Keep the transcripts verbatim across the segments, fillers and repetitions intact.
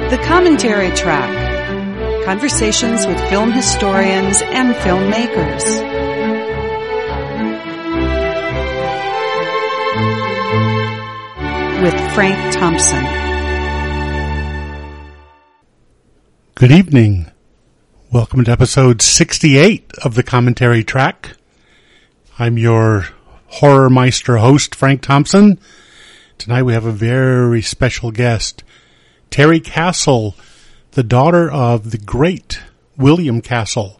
The Commentary Track. Conversations with film historians and filmmakers. With Frank Thompson. Good evening. Welcome to episode sixty-eight of The Commentary Track. I'm your Horror Meister host, Frank Thompson. Tonight we have a very special guest, Terry Castle, the daughter of the great William Castle,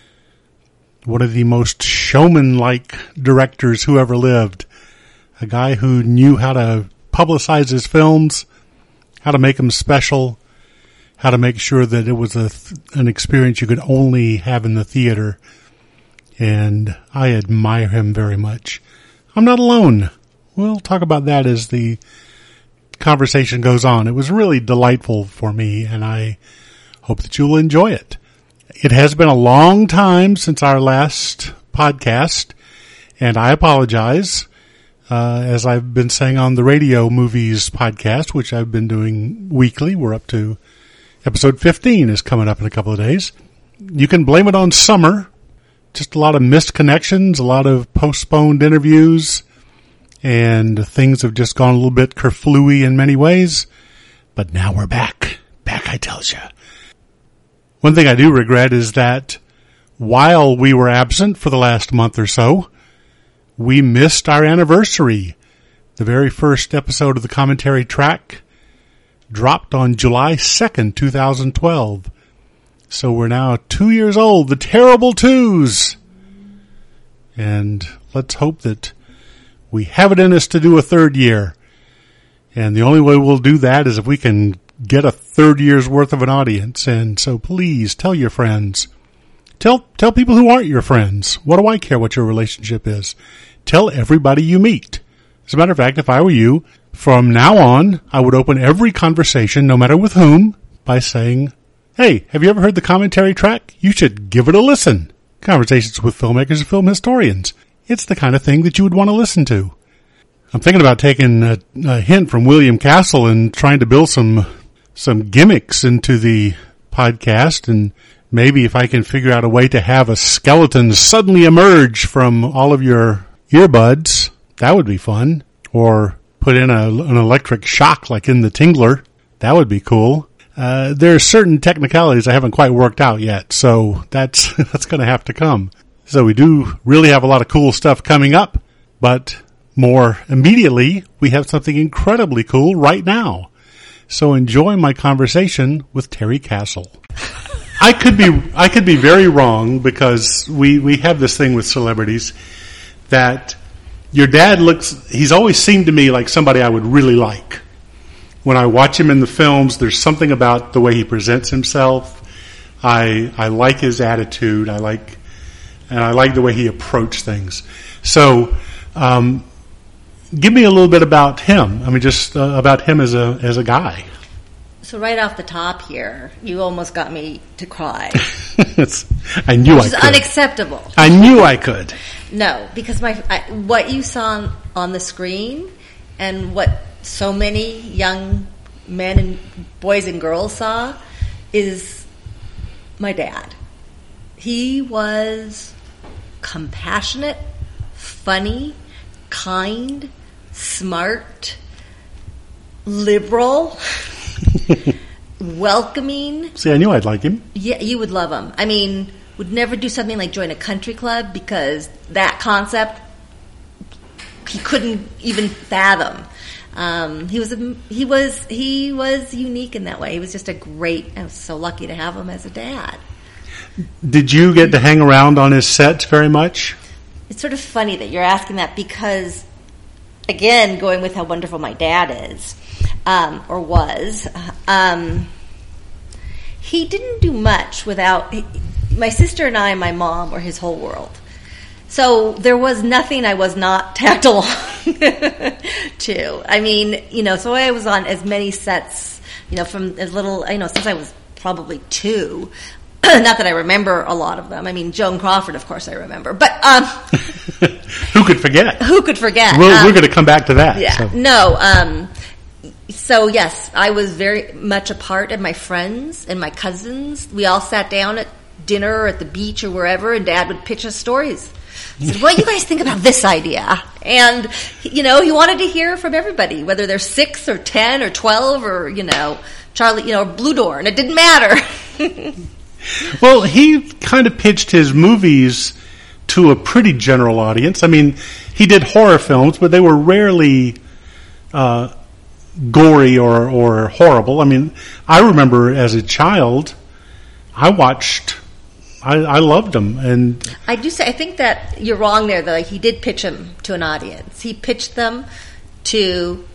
one of the most showman-like directors who ever lived, a guy who knew how to publicize his films, how to make them special, how to make sure that it was a th- an experience you could only have in the theater, and I admire him very much. I'm not alone. We'll talk about that as the conversation goes on. It was really delightful for me, and I hope that you'll enjoy it. It has been a long time since our last podcast, and I apologize. Uh, as I've been saying on the Radio Movies podcast, which I've been doing weekly, we're up to episode fifteen is coming up in a couple of days. You can blame it on summer. Just a lot of missed connections, a lot of postponed interviews, and things have just gone a little bit kerflooey in many ways. But now we're back. Back, I tells you. One thing I do regret is that while we were absent for the last month or so, we missed our anniversary. The very first episode of the Commentary Track dropped on July second, twenty twelve. So we're now two years old, the terrible twos. And let's hope that we have it in us to do a third year. And the only way we'll do that is if we can get a third year's worth of an audience. And so please tell your friends. Tell tell people who aren't your friends. What do I care what your relationship is? Tell everybody you meet. As a matter of fact, if I were you, from now on, I would open every conversation, no matter with whom, by saying, hey, have you ever heard the Commentary Track? You should give it a listen. Conversations with filmmakers and film historians. It's the kind of thing that you would want to listen to. I'm thinking about taking a, a hint from William Castle and trying to build some some gimmicks into the podcast, and maybe if I can figure out a way to have a skeleton suddenly emerge from all of your earbuds, that would be fun. Or put in a, an electric shock like in the Tingler. That would be cool. Uh, there are certain technicalities I haven't quite worked out yet, so that's that's going to have to come. So we do really have a lot of cool stuff coming up, but more immediately, we have something incredibly cool right now. So enjoy my conversation with Terry Castle. I could be I could be very wrong, because we, we have this thing with celebrities that your dad looks, he's always seemed to me like somebody I would really like. When I watch him in the films, there's something about the way he presents himself. I I like his attitude. I like, and I like the way he approached things. So, um, give me a little bit about him. I mean, just uh, about him as a as a guy. So right off the top here, you almost got me to cry. I knew Which I is could. unacceptable. I knew I could. No, because my I, what you saw on the screen and what so many young men and boys and girls saw is my dad. He was compassionate, funny, kind, smart, liberal, welcoming. See, I knew I'd like him. Yeah, you would love him. I mean, would never do something like join a country club, because that concept he couldn't even fathom. Um, he was a, he was he was unique in that way. He was just a great. I was so lucky to have him as a dad. Did you get to hang around on his sets very much? It's sort of funny that you're asking that, because, again, going with how wonderful my dad is, um, or was, um, he didn't do much without. He, my sister and I and my mom were his whole world. So there was nothing I was not tagged along to. I mean, you know, so I was on as many sets, you know, from as little, you know, since I was probably two. Not that I remember a lot of them. I mean, Joan Crawford, of course, I remember. But um, who could forget? Who could forget? We're, um, we're going to come back to that. Yeah. So. No. Um, So yes, I was very much a part of my friends and my cousins. We all sat down at dinner or at the beach or wherever, and Dad would pitch us stories. He said, what do you guys think about this idea? And, you know, he wanted to hear from everybody, whether they're six or ten or twelve or, you know, Charlie, you know, Blue Door, and it didn't matter. Well, he kind of pitched his movies to a pretty general audience. I mean, he did horror films, but they were rarely uh, gory or, or horrible. I mean, I remember as a child, I watched, I, I loved them. And I do say, I think that you're wrong there, though. He did pitch them to an audience. He pitched them to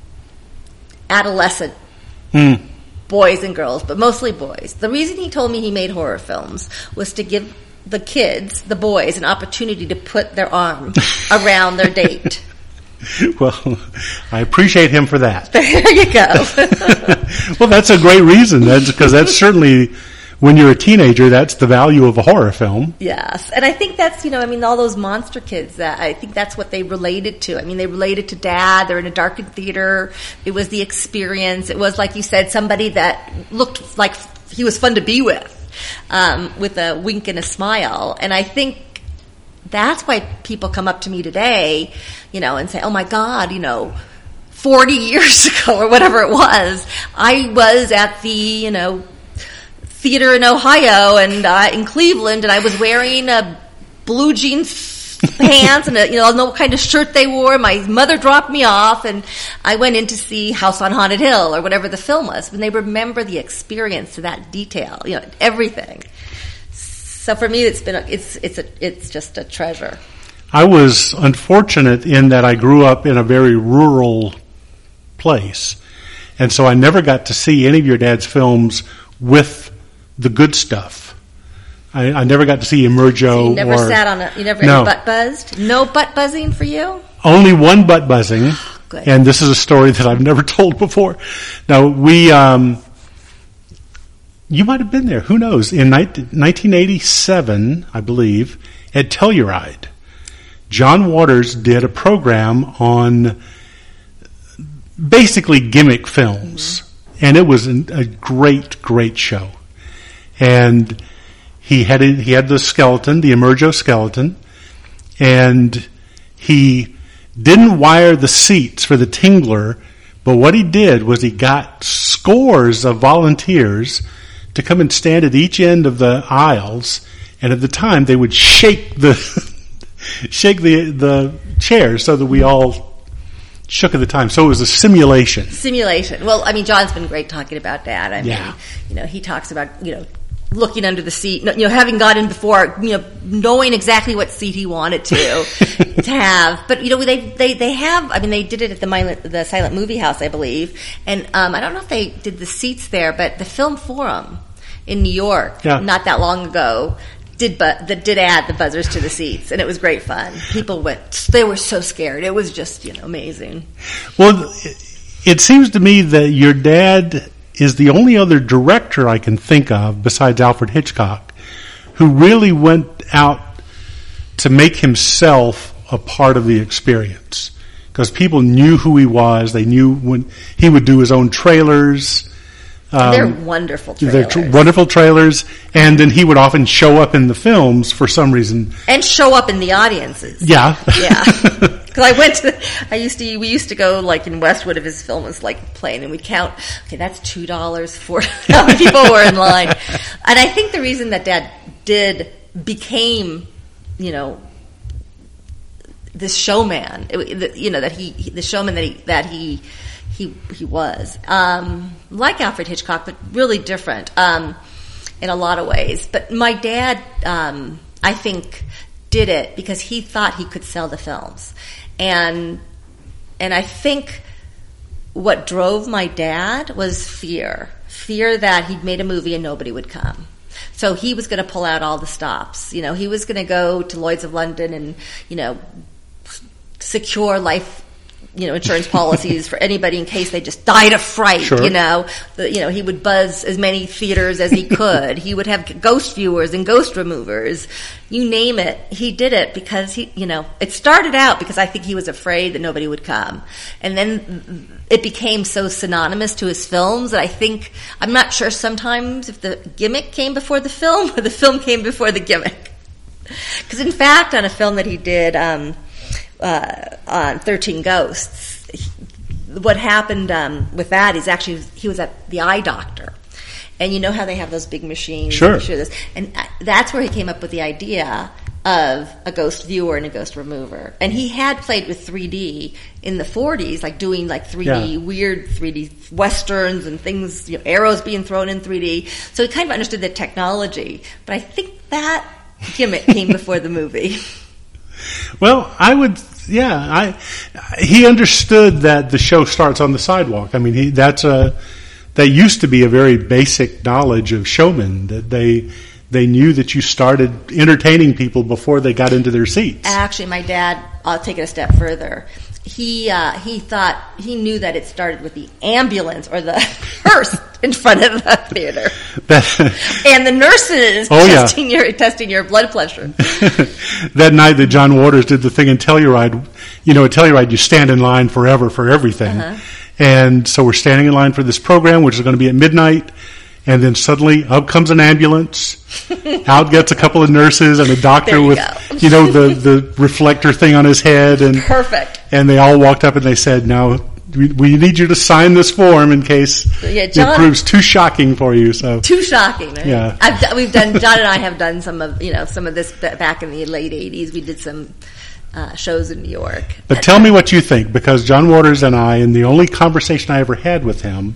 adolescent mm. boys and girls, but mostly boys. The reason he told me he made horror films was to give the kids, the boys, an opportunity to put their arm around their date. Well, I appreciate him for that. There you go. Well, that's a great reason. That's because that's certainly, when you're a teenager, that's the value of a horror film. Yes. And I think that's, you know, I mean, all those monster kids, that I think that's what they related to. I mean, they related to Dad. They're in a darkened theater. It was the experience. It was, like you said, somebody that looked like he was fun to be with, um, with a wink and a smile. And I think that's why people come up to me today, you know, and say, oh my God, you know, forty years ago or whatever it was, I was at the, you know, theater in Ohio and uh, in Cleveland, and I was wearing a blue jeans pants and a, you know, no kind of shirt they wore. My mother dropped me off, and I went in to see House on Haunted Hill or whatever the film was. And they remember the experience to that detail, you know, everything. So for me, it's been a, it's it's a, it's just a treasure. I was unfortunate in that I grew up in a very rural place, and so I never got to see any of your dad's films with the good stuff. I, I never got to see Emergo. So you never or, sat on a, you never no. butt buzzed? No butt buzzing for you? Only one butt buzzing. Good. And this is a story that I've never told before. Now, we, um, you might have been there, who knows, in nineteen eighty-seven, I believe, at Telluride, John Waters did a program on basically gimmick films. Mm-hmm. And it was a great, great show. And he had a, he had the skeleton, the Emergo skeleton, and he didn't wire the seats for the Tingler, but what he did was he got scores of volunteers to come and stand at each end of the aisles, and at the time they would shake the shake the the chairs so that we all shook at the time. So it was a simulation. Simulation. Well, I mean, John's been great talking about that. I yeah. mean, you know, he talks about, you know, looking under the seat, you know, having got in before, you know, knowing exactly what seat he wanted to to have. But, you know, they, they, they have, I mean, they did it at the, the Silent Movie House, I believe. And um, I don't know if they did the seats there, but the Film Forum in New York, yeah. not that long ago, did but that did add the buzzers to the seats, and it was great fun. People went, they were so scared. It was just, you know, amazing. Well, it seems to me that your dad is the only other director I can think of besides Alfred Hitchcock who really went out to make himself a part of the experience, because people knew who he was. They knew when he would do his own trailers. Um, they're wonderful trailers. They're tr- wonderful trailers, and then he would often show up in the films for some reason. And show up in the audiences. Yeah. Yeah. Because I went to, I used to, we used to go like in Westwood if his film was like playing, and we'd count, okay, that's two dollars for how many people were in line. And I think the reason that Dad did, became, you know, this showman, it, you know, that he, the showman that he, that he, He he was um, like Alfred Hitchcock, but really different um, in a lot of ways. But my dad, um, I think, did it because he thought he could sell the films, and and I think what drove my dad was fear, fear that he'd made a movie and nobody would come. So he was going to pull out all the stops. You know, he was going to go to Lloyd's of London and, you know, secure life you know, insurance policies for anybody in case they just died of fright. Sure. You know, the, you know, he would buzz as many theaters as he could. He would have ghost viewers and ghost removers. You name it, he did it because he, you know, it started out because I think he was afraid that nobody would come, and then it became so synonymous to his films that I think I'm not sure sometimes if the gimmick came before the film or the film came before the gimmick. Because in fact, on a film that he did. Um, Uh, on thirteen Ghosts, what happened um, with that is actually he was at the eye doctor, and you know how they have those big machines. Sure. This, and that's where he came up with the idea of a ghost viewer and a ghost remover. And he had played with three D in the forties, like doing like three D Yeah. weird three D westerns and things, you know, arrows being thrown in three D. So he kind of understood the technology, but I think that gimmick came before the movie. Well, I would, yeah, I, he understood that the show starts on the sidewalk. I mean, he, that's a, that used to be a very basic knowledge of showmen, that they, they knew that you started entertaining people before they got into their seats. Actually, my dad, I'll take it a step further. He, uh, he thought, he knew that it started with the ambulance or the hearse in front of the theater. And the nurses oh, testing yeah. your, testing your blood pressure. That night that John Waters did the thing in Telluride, you know, at Telluride you stand in line forever for everything. Uh-huh. And so we're standing in line for this program, which is going to be at midnight. And then suddenly up comes an ambulance. Out gets a couple of nurses and a doctor you with, go. you know, the, the reflector thing on his head. And Perfect. And they all walked up and they said, "Now we, we need you to sign this form in case Yeah, John- it proves too shocking for you." So Too shocking, right? Yeah. I've done, we've done, John and I have done some of, you know, some of this ba- back in the late eighties. We did some uh, shows in New York. But tell me what you think, because John Waters and I, in the only conversation I ever had with him,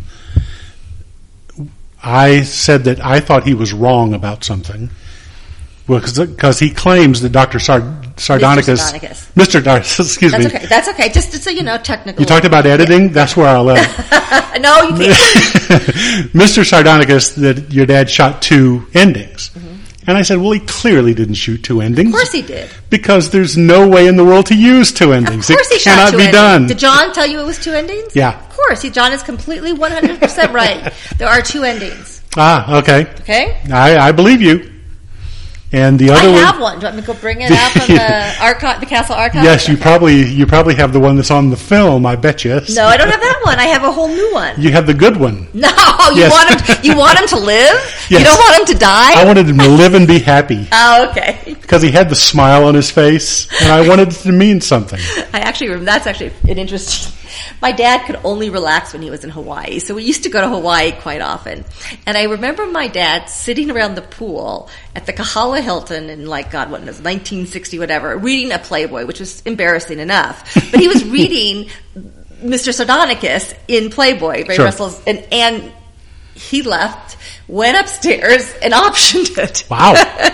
I said that I thought he was wrong about something. Well, because he claims that Doctor Sard- Sardonicus, Mister Sardonicus. Mister Dar- excuse That's me. okay. That's okay. Just so you know, technical. You talked about editing? Yeah. That's where I'll let No, you can't. Mister Sardonicus, that your dad shot two endings. Mm-hmm. And I said, well, he clearly didn't shoot two endings. Of course he did. Because there's no way in the world to use two endings. Of course it he shot cannot two be endings. done. Did John tell you it was two endings? Yeah. Of course. He, John is completely one hundred percent right. There are two endings. Ah, okay. Okay? I, I believe you. And the other I one, have one. Do you want me to go bring it out from the archive, the castle archive? yes, you probably you probably have the one that's on the film. I bet you. No, I don't have that one. I have a whole new one. You have the good one. No, you Yes. want him. You want him to live. You Yes. don't want him to die. I wanted him to live and be happy Oh, okay. because he had the smile on his face, and I wanted it to mean something. I actually, that's actually an interesting. My dad could only relax when he was in Hawaii, so we used to go to Hawaii quite often. And I remember my dad sitting around the pool at the Kahala Hilton in, like, God, what was it, nineteen sixty, whatever, reading a Playboy, which was embarrassing enough. But he was reading Mister Sardonicus in Playboy, Ray Sure. Russell's, and, and he left, went upstairs, and optioned it. Wow.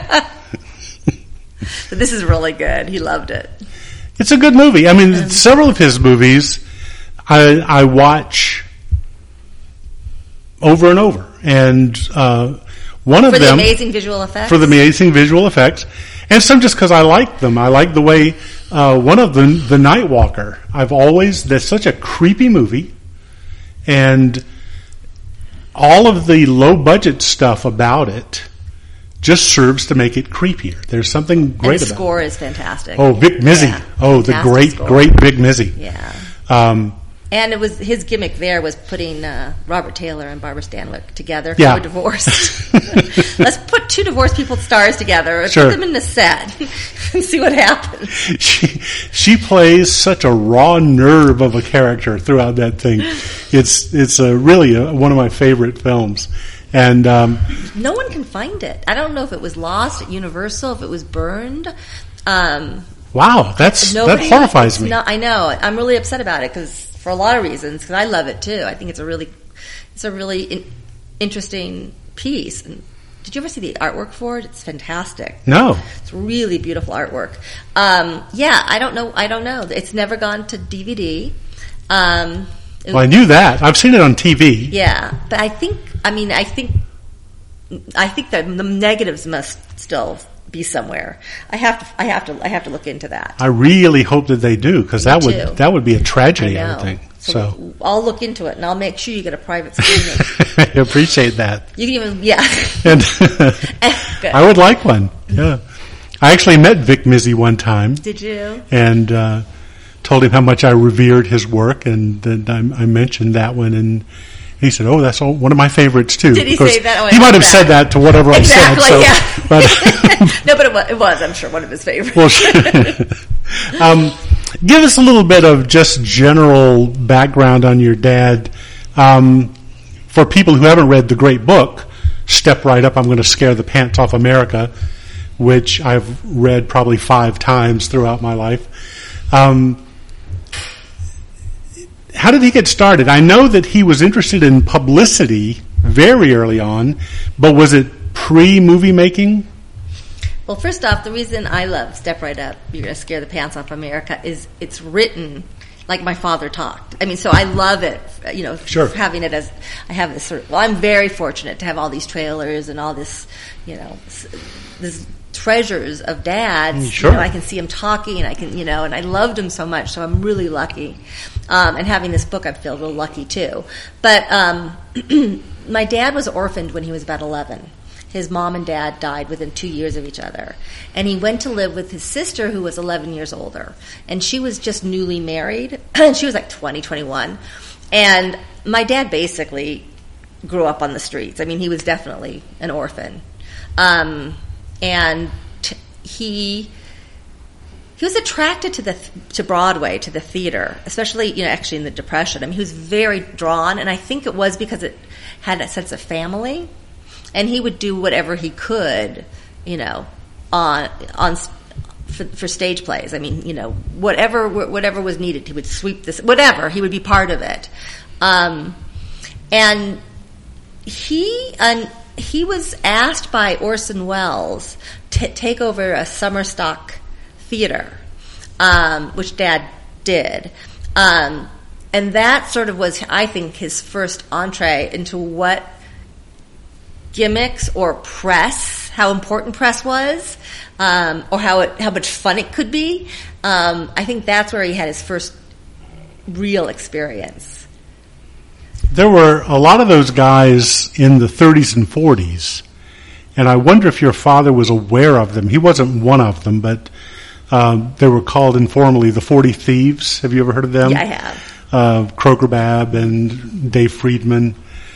But this is really good. He loved it. It's a good movie. I mean, several of his movies I, I watch over and over. And uh, one of For the them... amazing visual effects? For the amazing visual effects. And some just because I like them. I like the way... Uh, one of them, The Night Walker, I've always... That's such a creepy movie. And all of the low-budget stuff about it just serves to make it creepier. There's something great and about it. the score is fantastic. Oh, Vic Mizzy. Yeah, oh, the fantastic great, score. great Vic Mizzy. Yeah. Um, And it was his gimmick there was putting uh, Robert Taylor and Barbara Stanwyck together. Yeah. Who were divorced. Let's put two divorced people stars together. Sure. Put them in a set and see what happens. she she plays such a raw nerve of a character throughout that thing. It's it's a, really a, one of my favorite films. And um, No one can find it. I don't know if it was lost at Universal, if it was burned. Um, wow, that's nobody, that horrifies me. Not, I know. I'm really upset about it because for a lot of reasons. Because I love it too. I think it's a really it's a really in, interesting piece. And did you ever see the artwork for it? It's fantastic. No. It's really beautiful artwork. Um, yeah, I don't know. I don't know. It's never gone to D V D. Um, it- Well, I knew that. I've seen it on T V. yeah, but I think. I mean, I think. I think that the negatives must still be somewhere. I have to. I have to. I have to look into that. I really hope that they do, because that would too. that would be a tragedy. I I, know. would think. So, So I'll look into it, and I'll make sure you get a private screening. I appreciate that. You can even, yeah. And Good. I would like one. Yeah, I actually met Vic Mizzy one time. Did you? And uh, told him how much I revered his work, and then I, I mentioned that one, and he said, "Oh, that's all, one of my favorips too." Did he Because say that? Oh, I he might have that. said that to whatever exactly, I said. Yeah. But, no, but it was, it was, I'm sure, one of his favorites. well, sure. um, give us a little bit of just general background on your dad. Um, for people who haven't read the great book, Step Right Up, I'm going to Scare the Pants Off America, which I've read probably five times throughout my life. Um, how did he get started? I know that he was interested in publicity very early on, but was it pre-movie making? Well, first off, the reason I love Step Right Up, You're Going to Scare the Pants Off America, is it's written like my father talked. I mean, so I love it, you know, sure. having it as, I have this sort of, well, I'm very fortunate to have all these trailers and all this, you know, this treasures of dads. Sure. You know, I can see him talking, and I can, you know, and I loved him so much, so I'm really lucky. Um, and having this book, I feel real lucky too. But um, my dad was orphaned when he was about eleven. His mom and dad died within two years of each other. And he went to live with his sister, who was eleven years older. And she was just newly married. And she was like twenty, twenty-one. And my dad basically grew up on the streets. I mean, he was definitely an orphan. Um, and t- he... He was attracted to the to Broadway, to the theater, especially, you know, actually in the Depression. I mean, he was very drawn, and I think it was because it had a sense of family. And he would do whatever he could, you know, on on for, for stage plays. I mean, you know, whatever whatever was needed, he would sweep this, whatever, he would be part of it. Um, and he and he was asked by Orson Welles to take over a summer stock theater, um, which Dad did. Um, and that sort of was, I think, his first entree into what gimmicks or press, how important press was, um, or how it, how much fun it could be. Um, I think that's where he had his first real experience. There were a lot of those guys in the thirties and forties, and I wonder if your father was aware of them. He wasn't one of them, but um, they were called informally the forty Thieves. Have you ever heard of them? Yeah, I have. Uh, Croker Babb and Dave Friedman.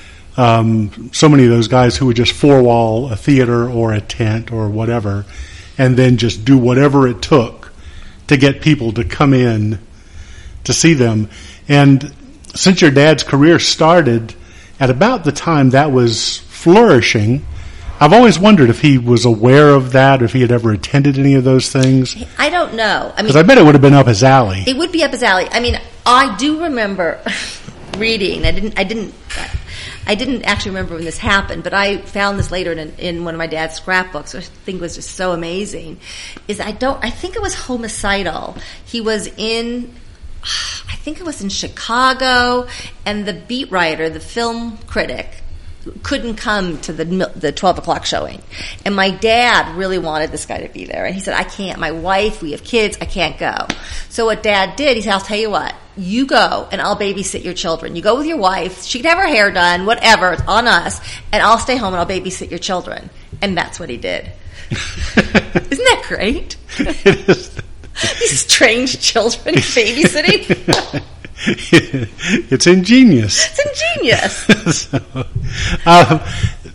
Um, so many of those guys who would just four-wall a theater or a tent or whatever, and then just do whatever it took to get people to come in to see them. And since your dad's career started at about the time that was flourishing, I've always wondered if he was aware of that, or if he had ever attended any of those things. I don't know. I mean, Because I bet it would have been up his alley. It would be up his alley. I mean, I do remember reading. I didn't. I didn't. I didn't actually remember when this happened, but I found this later in, in one of my dad's scrapbooks, which I think was just so amazing. Is I don't. I think it was Homicidal. He was in. I think it was in Chicago, and the beat writer, the film critic, couldn't come to the the twelve o'clock showing. And my dad really wanted this guy to be there. And he said, I can't. My wife, we have kids, I can't go. So what Dad did, he said, I'll tell you what, you go and I'll babysit your children. You go with your wife, she can have her hair done, whatever, it's on us, and I'll stay home and I'll babysit your children. And that's what he did. Isn't that great? It is. These strange children babysitting. It's ingenious. It's ingenious. so, uh,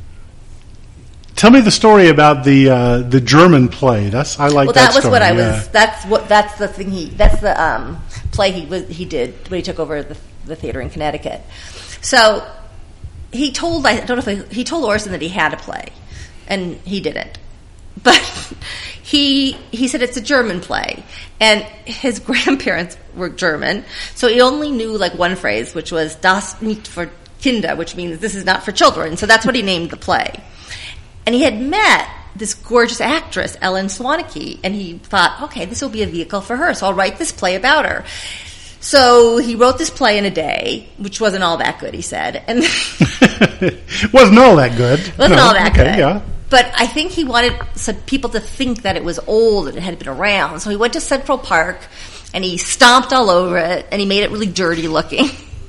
tell me the story about the uh, the German play. That's I like. Well, that that was story. what I yeah. was. That's what. That's the thing. He. That's the um, play he was. He did when he took over the, the theater in Connecticut. So he told. I don't know if he, he told Orson that he had a play, and he didn't. But he he said it's a German play, and his grandparents were German, so he only knew like one phrase, which was "Das nicht für Kinder," which means this is not for children. So that's what he named the play. And he had met this gorgeous actress, Ellen Swaneke, and he thought, okay, this will be a vehicle for her, so I'll write this play about her. So he wrote this play in a day, which wasn't all that good, he said. And wasn't all that good. Wasn't no, all that okay, good. Yeah. but I think he wanted some people to think that it was old and it had been around. So he went to Central Park and he stomped all over it and he made it really dirty looking.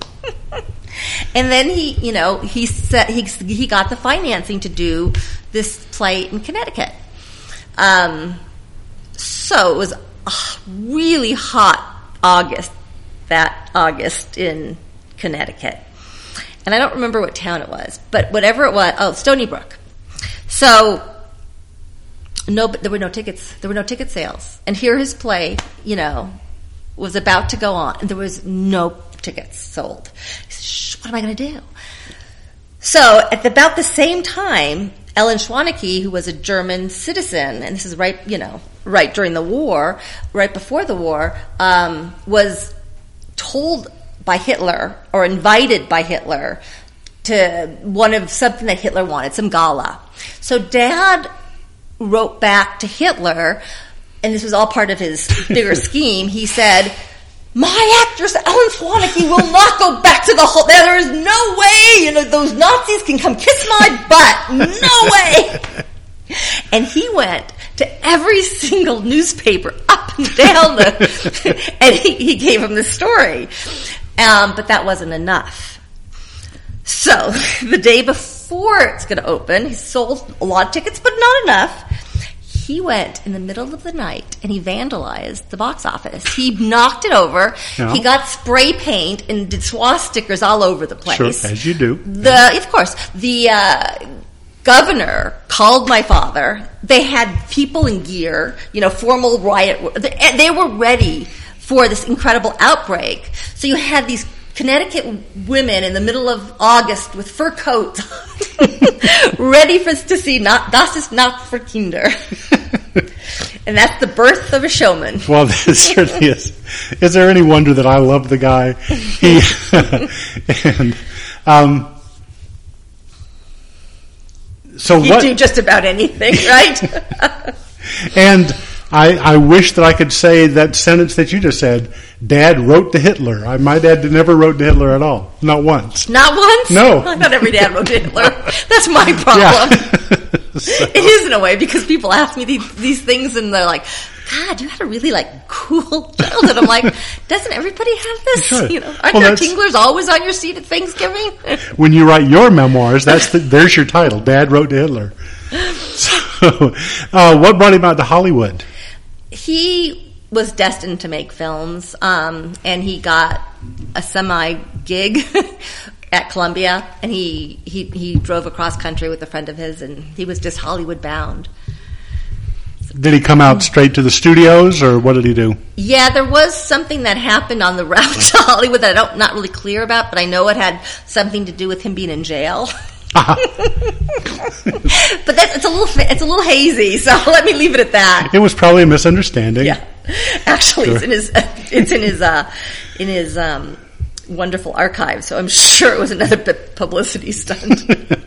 And then he, you know, he set, he he got the financing to do this play in Connecticut. Um, so it was a really hot August, that August in Connecticut. And I don't remember what town it was, but whatever it was, oh, Stony Brook. So no, but there were no tickets. There were no ticket sales. And here his play, you know, was about to go on, and there was no tickets sold. He said, Shh, what am I going to do? So at the, about the same time, Ellen Schwaneke, who was a German citizen, and this is right, you know, right during the war, right before the war, um, was told by Hitler or invited by Hitler to one of something that Hitler wanted, some gala. So Dad wrote back to Hitler, and this was all part of his bigger scheme. He said, my actress Ellen Schwaneke will not go back to the whole. There is no way, you know, those Nazis can come kiss my butt. No way. And he went to every single newspaper up and down the, and he, he gave him the story. Um, but that wasn't enough. So the day before it's going to open, he sold a lot of tickets, but not enough. He went in the middle of the night and he vandalized the box office. He knocked it over. Yeah. He got spray paint and did swastikas all over the place. Sure, as you do. The yeah. Of course, the uh, governor called my father. They had people in gear, you know, formal riot. They were ready for this incredible outbreak. So you had these Connecticut women in the middle of August with fur coats ready for to see not Das ist not for Kinder. And that's the birth of a showman. Well, that certainly is. Is there any wonder that I love the guy? He and um, so you what? do just about anything, right? And I, I wish that I could say that sentence that you just said. Dad wrote to Hitler. I, my dad never wrote to Hitler at all. Not once. Not once? No. I thought every dad wrote to Hitler. That's my problem. So. It is in a way, because people ask me these, these things and they're like, God, you had a really like cool childhood. I'm like, doesn't everybody have this? Sure. You know, aren't well, there tinglers always on your seat at Thanksgiving? When you write your memoirs, that's the, there's your title. Dad wrote to Hitler. So, uh, what brought him out to Hollywood? He was destined to make films, um, and he got a semi-gig at Columbia, and he, he, he drove across country with a friend of his, and he was just Hollywood bound. Did he come out straight to the studios, or what did he do? Yeah, there was something that happened on the route to Hollywood that I'm not really clear about, but I know it had something to do with him being in jail. Uh-huh. But that's, it's a little it's a little hazy, so let me leave it at that. It was probably a misunderstanding. Yeah, actually, Sure. it's in his it's in his uh, in his um, wonderful archive. So I'm sure it was another publicity stunt.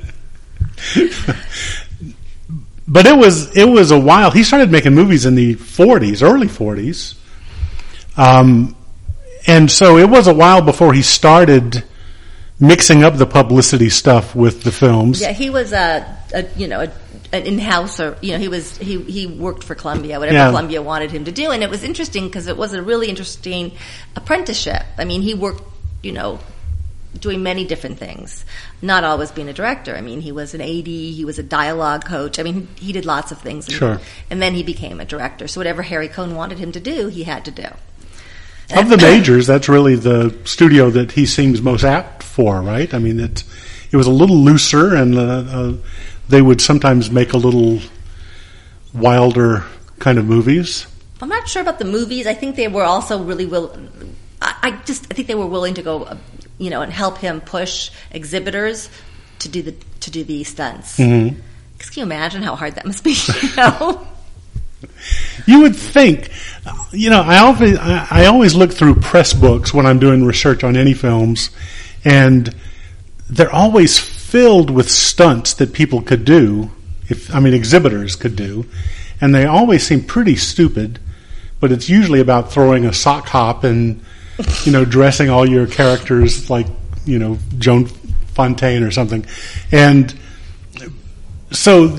But it was it was a while. He started making movies in the forties, early forties, um, and so it was a while before he started mixing up the publicity stuff with the films. Yeah, he was a, a you know a, an in-house, or you know he was he he worked for Columbia, whatever Yeah. Columbia wanted him to do, and it was interesting because it was a really interesting apprenticeship. I mean, he worked, you know, doing many different things, not always being a director. I mean, he was an A D, he was a dialogue coach. I mean, he did lots of things. And, Sure. and then he became a director. So whatever Harry Cohn wanted him to do, he had to do. Of the majors, that's really the studio that he seems most apt for, right? I mean, it it was a little looser, and uh, uh, they would sometimes make a little wilder kind of movies. I'm not sure about the movies. I think they were also really will. I, I just I think they were willing to go, uh, you know, and help him push exhibitors to do the to do the stunts. Mm-hmm. Can you imagine how hard that must be? You know? You would think, you know, I always, I always look through press books when I'm doing research on any films, and they're always filled with stunts that people could do, if I mean exhibitors could do, and they always seem pretty stupid, but it's usually about throwing a sock hop and, you know, dressing all your characters like, you know, Joan Fontaine or something. And so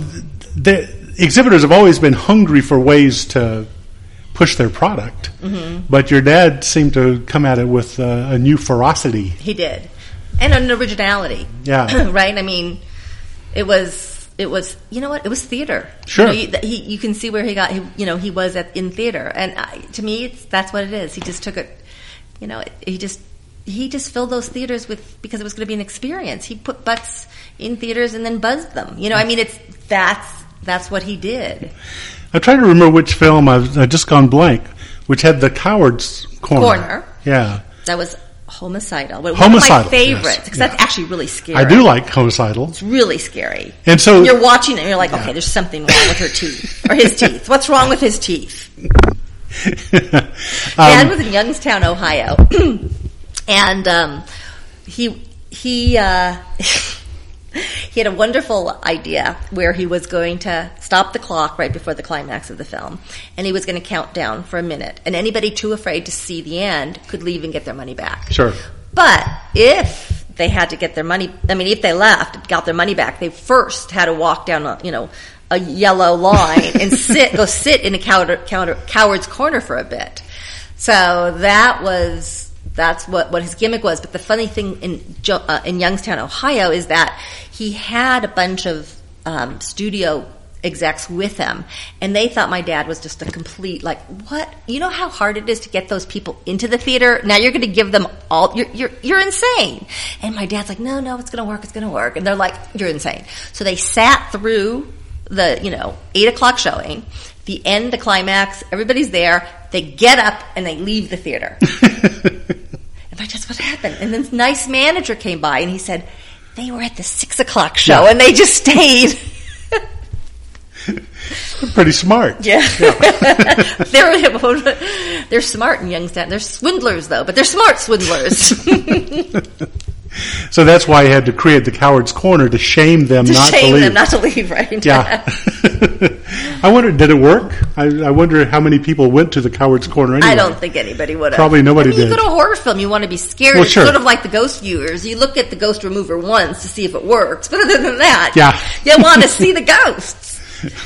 the exhibitors have always been hungry for ways to push their product, mm-hmm. but your dad seemed to come at it with uh, a new ferocity. He did, and an originality. Yeah, right. I mean, it was it was you know what it was theater. Sure, you, know, you, he, you can see where he got. He, you know, he was at in theater, and I, to me, it's, that's what it is. He just took it. You know, he just he just filled those theaters with because it was going to be an experience. He put butts in theaters and then buzzed them. You know, I mean, it's that's that's what he did. I try to remember which film I've, I've just gone blank, which had the Coward's Corner. Corner. Yeah, that was Homicidal. One Homicidal, of my favorites yes. because yeah. that's actually really scary. I do like Homicidal. It's really scary. And so and you're watching it and you're like, yeah. okay, there's something wrong with her teeth or his teeth. What's wrong with his teeth? um, Dad was in Youngstown, Ohio, and um, he he uh, he had a wonderful idea where he was going to stop the clock right before the climax of the film, and he was going to count down for a minute, and anybody too afraid to see the end could leave and get their money back. Sure, but if they had to get their money, I mean, if they left and got their money back, they first had to walk down, a, you know. a yellow line and sit, go sit in a counter, counter, coward's corner for a bit. So that was, that's what, what his gimmick was. But the funny thing in, uh, in Youngstown, Ohio is that he had a bunch of, um, studio execs with him, and they thought my dad was just a complete, like, what? You know how hard it is to get those people into the theater? Now you're going to give them all, you're, you're, you're insane. And my dad's like, no, no, it's going to work, it's going to work. And they're like, you're insane. So they sat through the, you know, eight o'clock showing, the end, the climax, everybody's there, they get up and they leave the theater. And my dad's, what happened? And then this nice manager came by and he said, they were at the six o'clock show yeah. and they just stayed. They're pretty smart. Yeah. yeah. they're, they're smart in Youngstown. They're swindlers though, but they're smart swindlers. So that's why he had to create the Coward's Corner to shame them to not shame to leave. them not to leave, right? Yeah. I wonder, did it work? I, I wonder how many people went to the Coward's Corner anyway. I don't think anybody would have. Probably nobody I mean, did. You go to a horror film, you want to be scared. Well, it's sure. sort of like the ghost viewers. You look at the ghost remover once to see if it works. But other than that, yeah. you want to see the ghosts.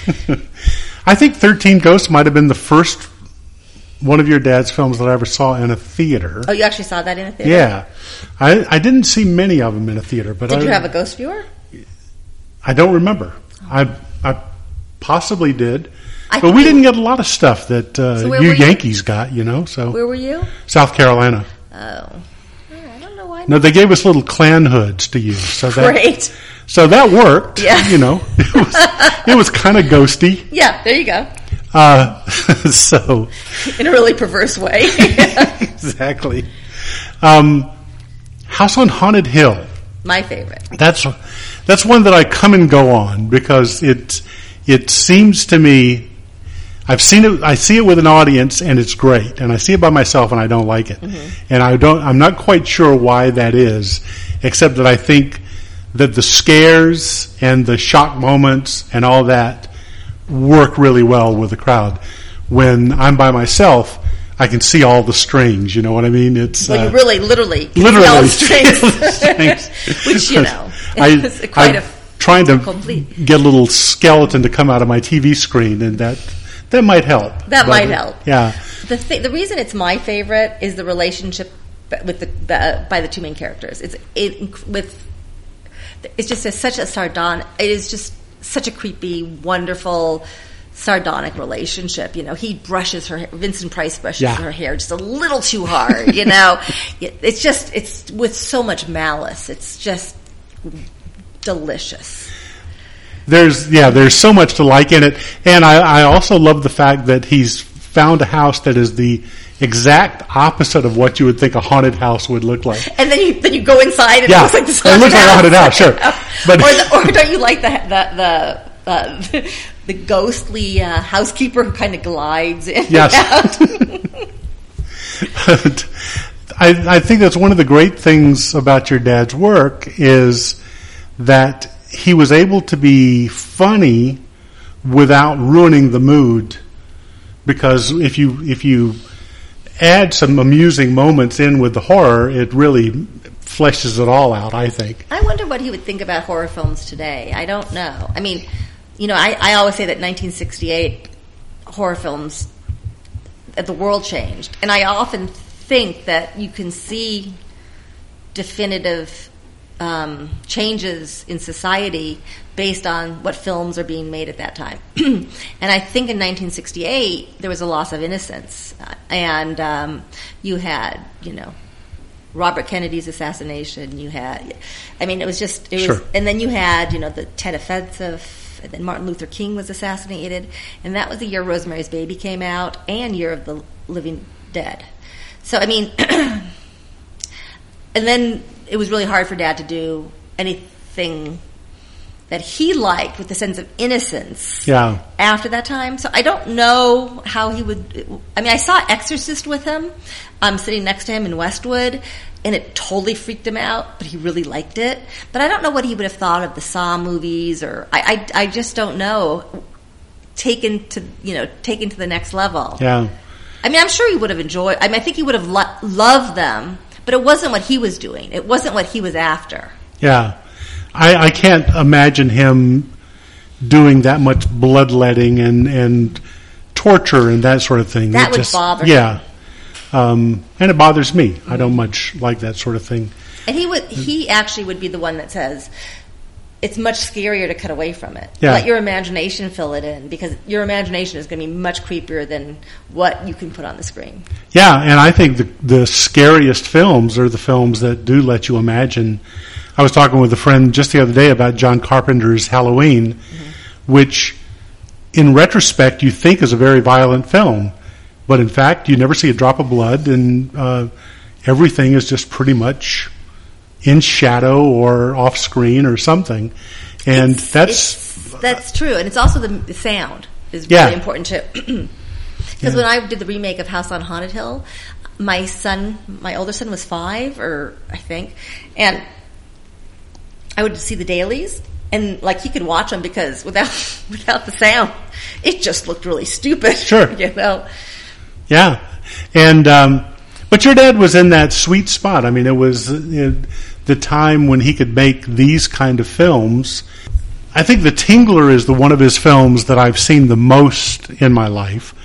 I think thirteen Ghosts might have been the first one of your dad's films that I ever saw in a theater. Oh, you actually saw that in a theater? Yeah. I, I didn't see many of them in a theater. But Did I, you have a ghost viewer? I don't remember. I I possibly did. I but we think- didn't get a lot of stuff that uh, So where you were you? Yankees got, you know. So Where were you? South Carolina. Oh. I don't know why. No, they gave us little Klan hoods to use. So that, Great. So that worked. Yeah. You know, it was, it was kind of ghosty. Yeah, there you go. Uh, so. In a really perverse way. Exactly. Um, House on Haunted Hill. My favorite. That's that's one that I come and go on because it it seems to me I've seen it I see it with an audience and it's great, and I see it by myself and I don't like it. Mm-hmm. And I don't I'm not quite sure why that is, except that I think that the scares and the shock moments and all that work really well with the crowd. When I'm by myself, I can see all the strings, you know what I mean? It's Well, uh, you really, literally, can literally see all the strings. strings. Which, you know, I, is quite I'm a trying to complete. get a little skeleton to come out of my T V screen, and that that might help. That But, might help. Yeah. The th- the reason it's my favorite is the relationship with the, the by the two main characters. It's it with it's just a, such a sardonic. It is just such a creepy, wonderful, sardonic relationship. You know, he brushes her. Vincent Price brushes Yeah. her hair just a little too hard. You know, it, it's just it's with so much malice. It's just delicious. There's yeah, there's so much to like in it, and I, I also love the fact that he's found a house that is the exact opposite of what you would think a haunted house would look like. And then you then you go inside and Yeah, it looks like this it haunted looks like a haunted house, sure. But or, the, or don't you like the the the, uh, the ghostly uh, housekeeper who kind of glides in? Yes. But I, I think that's one of the great things about your dad's work is that he was able to be funny without ruining the mood. Because if you if you add some amusing moments in with the horror, it really fleshes it all out, I think. I wonder what he would think about horror films today. I don't know. I mean, you know, I, I always say that nineteen sixty-eight horror films, the world changed. And I often think that you can see definitive um, changes in society based on what films are being made at that time. And I think in nineteen sixty-eight, there was a loss of innocence. Uh, and um, you had, you know, Robert Kennedy's assassination. You had, I mean, it was just, it was, sure. And then you had, you know, the Tet Offensive, and then Martin Luther King was assassinated. And that was the year Rosemary's Baby came out, and Year of the Living Dead. So, I mean, and then it was really hard for Dad to do anything that he liked with a sense of innocence yeah. after that time. So I don't know how he would... I mean, I saw Exorcist with him, um, sitting next to him in Westwood, and it totally freaked him out, but he really liked it. But I don't know what he would have thought of the Saw movies, or... I, I, I just don't know. Taken to, you know, taken to the next level. Yeah. I mean, I'm sure he would have enjoyed... I mean, I think he would have lo- loved them, but it wasn't what he was doing. It wasn't what he was after. Yeah. I, I can't imagine him doing that much bloodletting and, and torture and that sort of thing. That it would just, bother yeah. Um, and it bothers me. Mm-hmm. I don't much like that sort of thing. And he would, he actually would be the one that says, it's much scarier to cut away from it. Yeah. Let your imagination fill it in, because your imagination is going to be much creepier than what you can put on the screen. Yeah, and I think the, the scariest films are the films that do let you imagine. I was talking with a friend just the other day about John Carpenter's Halloween, mm-hmm. which in retrospect you think is a very violent film. But in fact, you never see a drop of blood, and uh, everything is just pretty much in shadow or off screen or something. And it's, that's... It's, that's true. And it's also the, the sound is yeah. really important too. Because yeah. when I did the remake of House on Haunted Hill, my son, my older son was five, or I think, and I would see the dailies, and like he could watch them because without without the sound, it just looked really stupid. Sure, you know. Yeah, and um, but your dad was in that sweet spot. I mean, it was you know, the time when he could make these kind of films. I think The Tingler is the one of his films that I've seen the most in my life.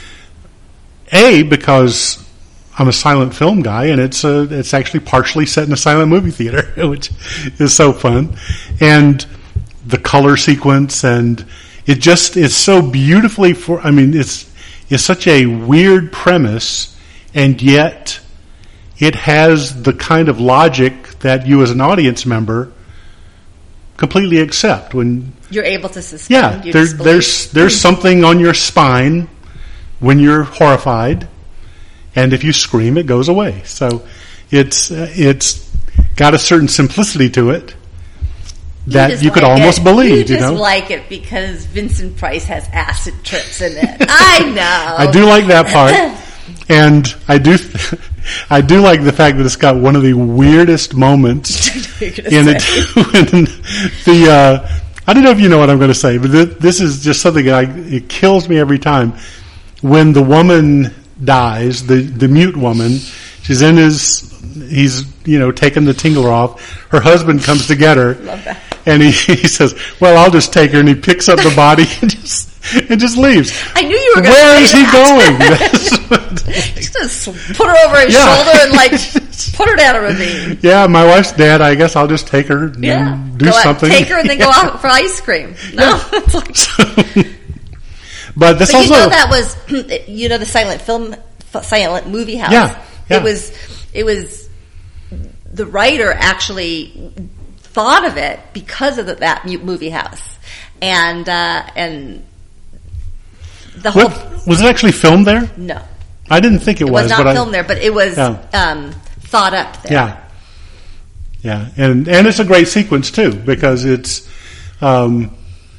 A, because I'm a silent film guy, and it's a, it's actually partially set in a silent movie theater, which is so fun. And the color sequence, and it just is so beautifully for, I mean, it's, it's such a weird premise, and yet it has the kind of logic that you as an audience member completely accept when you're able to suspend. Yeah, there, there's, there's something on your spine when you're horrified. And if you scream, it goes away. So it's uh, it's got a certain simplicity to it that you, you could like almost it. believe. You just you know? like it because Vincent Price has acid trips in it. I know. I do like that part, and I do I do like the fact that it's got one of the weirdest moments in it. When the uh, I don't know if you know what I'm going to say, but th- this is just something that I, it kills me every time when the woman dies, the, the mute woman, she's in his, he's, you know, taking the tingler off. Her husband comes to get her. Love that. And he, he says, well, I'll just take her, and he picks up the body and just, and just leaves. I knew you were going to Where is he that. going? He's just put her over his Yeah. shoulder and like put her down a ravine. Yeah, my wife's dead. I guess I'll just take her and Yeah. do go something. Out, take her and then go out for ice cream. No. It's like, But this but also, you know that was, you know, the silent film, silent movie house. Yeah, yeah. It was, it was, the writer actually thought of it because of the, that movie house, and uh, and the whole. what, was it actually filmed there? No, I didn't think it, it was, was not but filmed I, there, but it was Yeah. um, thought up there. Yeah, yeah, and and it's a great sequence too because it's. Um,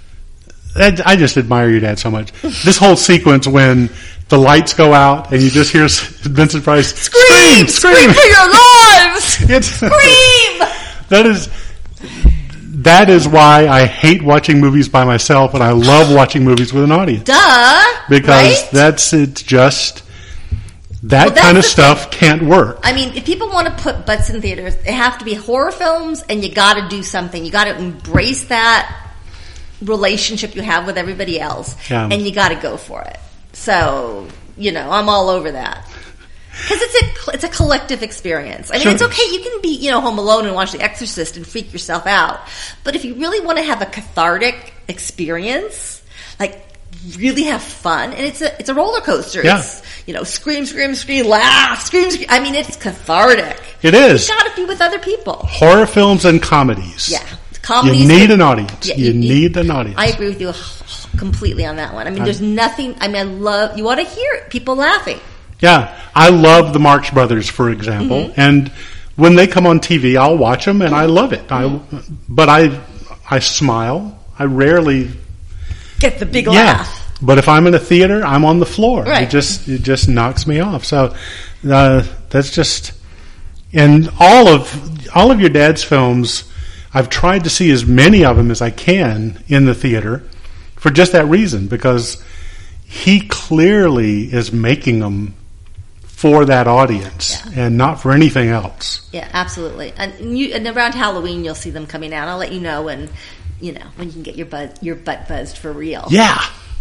I I just admire your dad so much. This whole sequence when the lights go out and you just hear Vincent Price Scream! scream, Scream for your lives! It's, Scream! That is that is why I hate watching movies by myself, and I love watching movies with an audience. Duh! Because right? that's it's just that Well, that's kind of the stuff can't work. I mean, if people want to put butts in theaters, they have to be horror films, and you got to do something. You got to embrace that relationship you have with everybody else, yeah. and you got to go for it. So, you know, I'm all over that. Because it's a, it's a collective experience. I mean, sure. It's okay. You can be, you know, home alone and watch The Exorcist and freak yourself out. But if you really want to have a cathartic experience, like really have fun, and it's a it's a roller coaster. Yeah. It's, you know, scream, scream, scream, laugh, scream, scream. I mean, it's cathartic. It is. You got to be with other people. Horror films and comedies. Yeah. Comedies. You need an audience. Yeah, you, you need an audience. I agree with you completely on that one. I mean, there's nothing, I mean, I love, you want to hear people laughing. Yeah, I love the Marx Brothers, for example, mm-hmm. and when they come on T V, I'll watch them, and I love it. Mm-hmm. I, but I, I smile. I rarely get the big yeah, laugh. But if I'm in a theater, I'm on the floor. Right. It just it just knocks me off. So uh, that's just, and all of all of your dad's films, I've tried to see as many of them as I can in the theater, for just that reason, because he clearly is making them for that audience, yeah. and not for anything else. Yeah, absolutely. And, you, and around Halloween, you'll see them coming out. I'll let you know when, you know, when you can get your buzz, your butt buzzed for real. Yeah,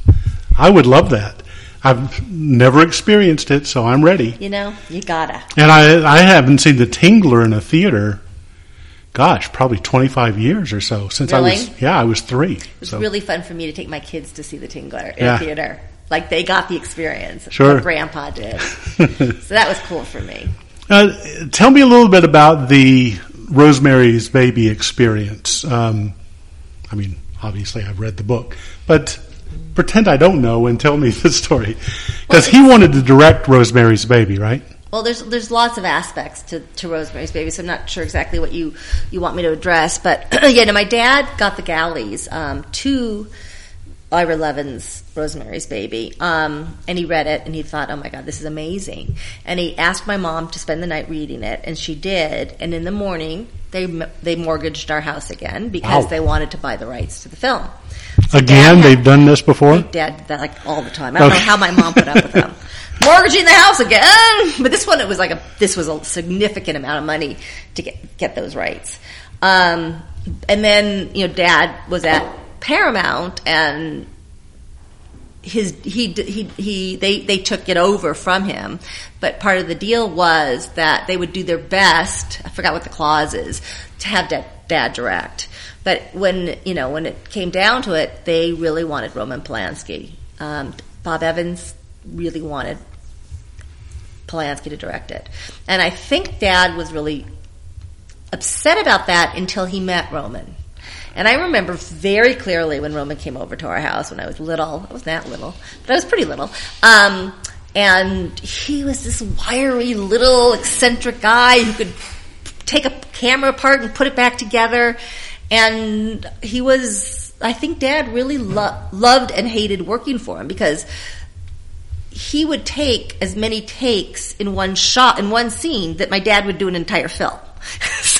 I would love that. I've never experienced it, so I'm ready. You know, you gotta. And I, I haven't seen The Tingler in a theater. Gosh, probably twenty-five years or so since really? I was. Yeah, I was three. It was so. really fun for me to take my kids to see The Tingler in yeah. a theater. Like, they got the experience. Sure. What Grandpa did. So that was cool for me. Uh, tell me a little bit about the Rosemary's Baby experience. Um, I mean, obviously I've read the book, but pretend I don't know and tell me the story. Because he wanted to direct Rosemary's Baby, right? Well, there's there's lots of aspects to, to Rosemary's Baby, so I'm not sure exactly what you, you want me to address. But, yeah, no, my dad got the galleys um, to Ira Levin's Rosemary's Baby, um, and he read it, and he thought, oh, my God, this is amazing. And he asked my mom to spend the night reading it, and she did. And in the morning, they they mortgaged our house again because wow. they wanted to buy the rights to the film. So again, had, they've done this before? Dad did that like all the time. I don't okay. know how my mom put up with them. Mortgaging the house again, but this one it was like a this was a significant amount of money to get get those rights. Um, and then you know, Dad was at Paramount, and his he he he they they took it over from him. But part of the deal was that they would do their best. I forgot what the clause is to have Dad, Dad direct. But when you know when it came down to it, they really wanted Roman Polanski. Um, Bob Evans really wanted Polanski to direct it. And I think Dad was really upset about that until he met Roman. And I remember very clearly when Roman came over to our house when I was little. I wasn't that little, but I was pretty little. Um, and he was this wiry, little, eccentric guy who could take a camera apart and put it back together. And he was, I think Dad really lo- loved and hated working for him because he would take as many takes in one shot, in one scene, that my dad would do an entire film. so,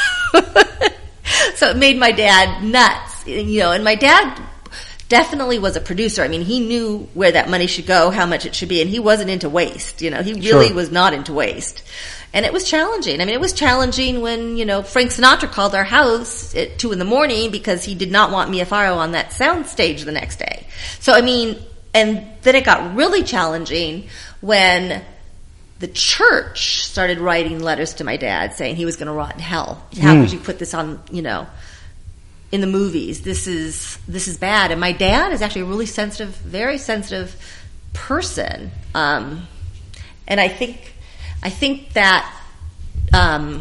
so it made my dad nuts, you know, and my dad definitely was a producer. I mean, he knew where that money should go, how much it should be, and he wasn't into waste, you know, he really sure. was not into waste. And it was challenging. I mean, it was challenging when, you know, Frank Sinatra called our house at two in the morning because he did not want Mia Farrow on that sound stage the next day. So, I mean, and then it got really challenging when the church started writing letters to my dad saying he was going to rot in hell. How mm. could you put this on, you know, in the movies? This is, this is bad. And my dad is actually a really sensitive, very sensitive person. Um, and I think, I think that, um,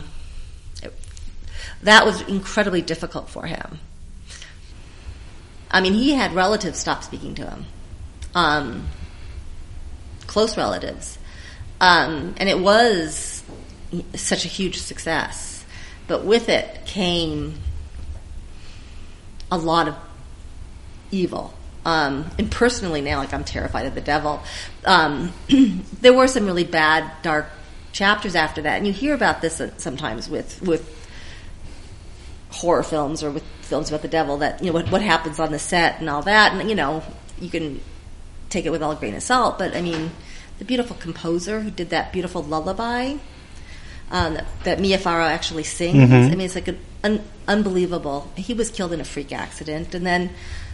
that was incredibly difficult for him. I mean, he had relatives stop speaking to him. Um, close relatives. Um, and it was such a huge success. But with it came a lot of evil. Um, and personally now, like, I'm terrified of the devil. Um, there were some really bad, dark chapters after that. And you hear about this sometimes with, with horror films or with films about the devil, that, you know, what, what happens on the set and all that. And, you know, you can take it with all a grain of salt, but I mean, the beautiful composer who did that beautiful lullaby um, that, that Mia Farrow actually sings. Mm-hmm. I mean, it's like an un- unbelievable. He was killed in a freak accident, and then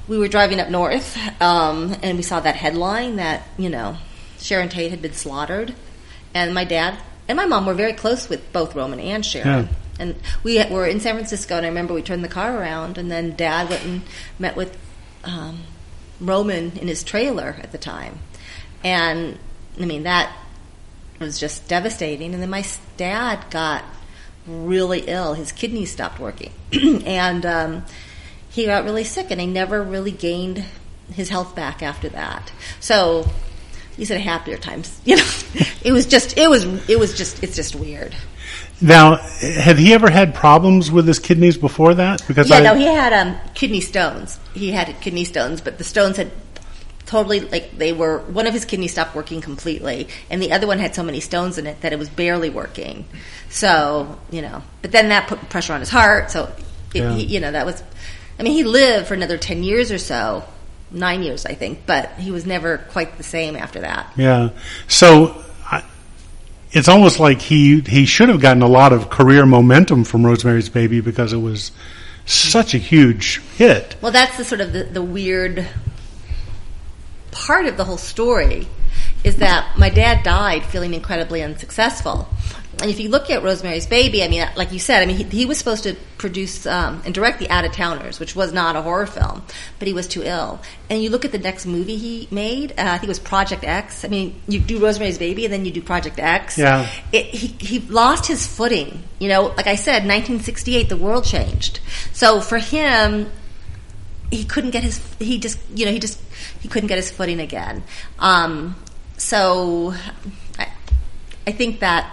we were driving up north, um, and we saw that headline that, you know, Sharon Tate had been slaughtered. And my dad and my mom were very close with both Roman and Sharon. Yeah. And we were in San Francisco, and I remember we turned the car around, and then Dad went and met with um, Roman in his trailer at the time. And, I mean, that was just devastating. And then my dad got really ill. His kidneys stopped working. and um, he got really sick, and he never really gained his health back after that. So these are happier times. You know, it was just, it was, it was just, it's just weird. Now, had he ever had problems with his kidneys before that? Because yeah, I, no, he had um, kidney stones. He had kidney stones, but the stones had totally, like, they were, one of his kidneys stopped working completely, and the other one had so many stones in it that it was barely working. So, you know, but then that put pressure on his heart, so, it, yeah. he, you know, that was, I mean, he lived for another ten years or so, nine years, I think, but he was never quite the same after that. Yeah. So, I, it's almost like he, he should have gotten a lot of career momentum from Rosemary's Baby because it was such a huge hit. Well, that's the sort of the, the weird part of the whole story, is that my dad died feeling incredibly unsuccessful. And if you look at Rosemary's Baby, I mean, like you said, I mean, he, he was supposed to produce um, and direct The Out-of-Towners, which was not a horror film, but he was too ill. And you look at the next movie he made, uh, I think it was Project X. I mean, you do Rosemary's Baby and then you do Project X. Yeah. It, he, he lost his footing. You know, like I said, nineteen sixty-eight, the world changed. So for him, he couldn't get his, he just, you know, he just, he couldn't get his footing again. Um, so I, I think that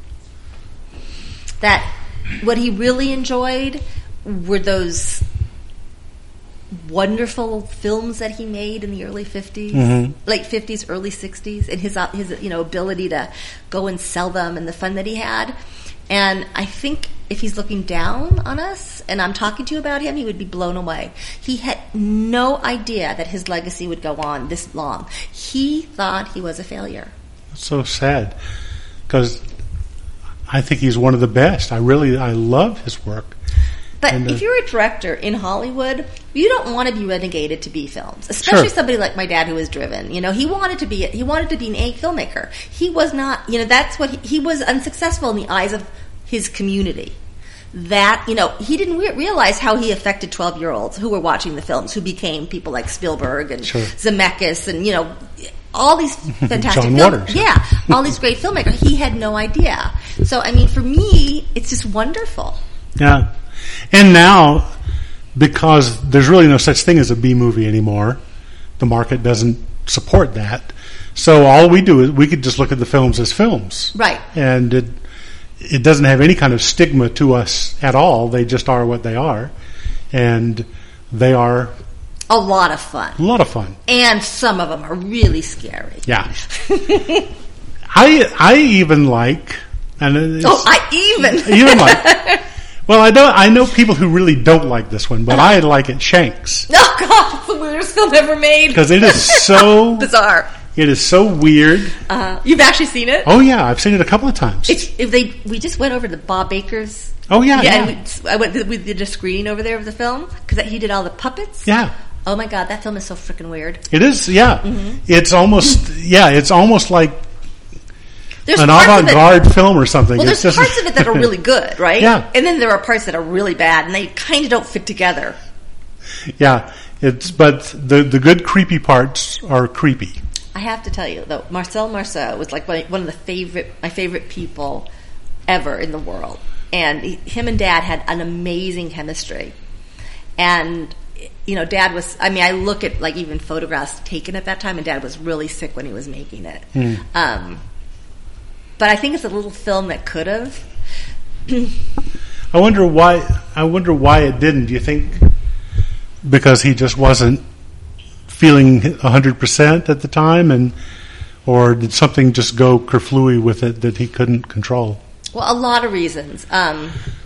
that what he really enjoyed were those wonderful films that he made in the early fifties, mm-hmm. late fifties, early sixties, and his his you know ability to go and sell them and the fun that he had. And I think if he's looking down on us and I'm talking to you about him, he would be blown away. He had no idea that his legacy would go on this long. He thought he was a failure. That's so sad, because I think he's one of the best. I really, I love his work. But and, uh, if you're a director in Hollywood, you don't want to be relegated to B films, especially sure. somebody like my dad who was driven. You know, he wanted to be, he wanted to be an A filmmaker. He was not, you know, that's what, he, he was unsuccessful in the eyes of his community. That, you know, he didn't re- realize how he affected twelve-year-olds who were watching the films, who became people like Spielberg and sure. Zemeckis and, you know, all these fantastic John film- Waters. Yeah, all these great filmmakers. He had no idea. So, I mean, for me, it's just wonderful. Yeah. And now, because there's really no such thing as a B movie anymore, the market doesn't support that. So all we do is we could just look at the films as films. Right. And it it doesn't have any kind of stigma to us at all. They just are what they are. And they are a lot of fun. A lot of fun. And some of them are really scary. Yeah. I I even like and it's, Oh, I even even like Well, I know I know people who really don't like this one, but I like it. Shanks. Oh God, it's the weirdest film ever made. Because it is so bizarre. It is so weird. Uh, you've actually seen it? Oh yeah, I've seen it a couple of times. It's, if they, we just went over to Bob Baker's. Oh yeah, yeah. yeah. And we, I went. We did a screening over there of the film because he did all the puppets. Yeah. Oh my God, that film is so freaking weird. It is. Yeah. Mm-hmm. It's almost. Yeah. It's almost like there's an avant-garde film or something. Well, it's there's just, parts of it that are really good, right? Yeah. And then there are parts that are really bad, and they kind of don't fit together. Yeah. It's but the the good creepy parts are creepy. I have to tell you though, Marcel Marceau was like one of the favorite, my favorite people ever in the world, and he, him and Dad had an amazing chemistry. And you know, Dad was, I mean, I look at like even photographs taken at that time, and Dad was really sick when he was making it. Mm. Um, but I think it's a little film that could have. I wonder why. I wonder why it didn't. Do you think because he just wasn't feeling one hundred percent at the time, and or did something just go kerflooey with it that he couldn't control? Well, a lot of reasons. Um,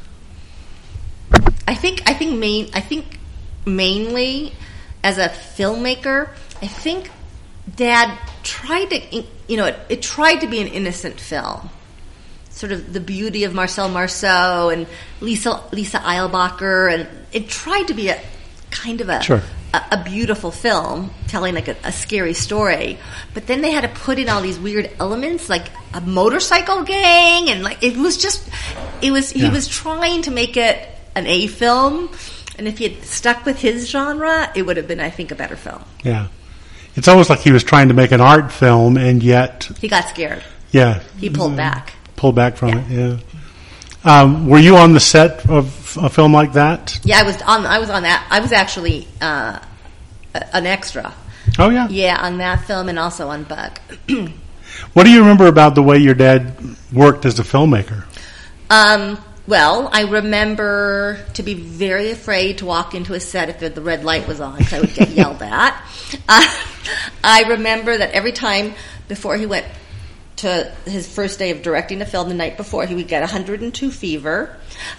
I think. I think main. I think mainly as a filmmaker, I think Dad tried to. You know, it, it tried to be an innocent film. Sort of the beauty of Marcel Marceau and Lisa Lisa Eilbacher, and it tried to be a kind of a sure. a, a beautiful film telling like a, a scary story, but then they had to put in all these weird elements like a motorcycle gang, and like it was just it was he Yeah. was trying to make it an A film, and if he had stuck with his genre, it would have been, I think, a better film. Yeah. It's almost like he was trying to make an art film, and yet, He got scared. yeah. He pulled back. Pulled back from Yeah. it, yeah. Um, were you on the set of a film like that? Yeah, I was on. I was on that. I was actually uh, a- an extra. Oh, yeah. Yeah, on that film and also on Bug. What do you remember about the way your dad worked as a filmmaker? Um, well, I remember to be very afraid to walk into a set if the red light was on, because I would get yelled at. Uh, I remember that every time before he went to his first day of directing a film, the night before, he would get one hundred two fever.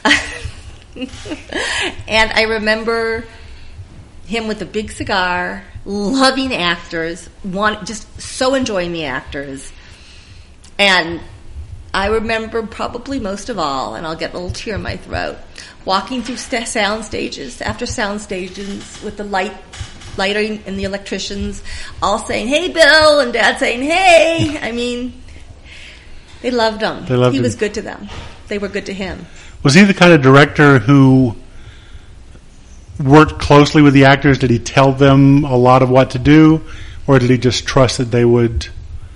And I remember him with a big cigar, loving actors, want, just so enjoying the actors. And I remember probably most of all, and I'll get a little tear in my throat, walking through st- sound stages after sound stages with the light, lighting and the electricians all saying, "Hey, Bill," and Dad saying, "Hey." I mean, they loved him. They loved he him. was good to them. They were good to him. Was he the kind of director who worked closely with the actors? Did he tell them a lot of what to do, or did he just trust that they would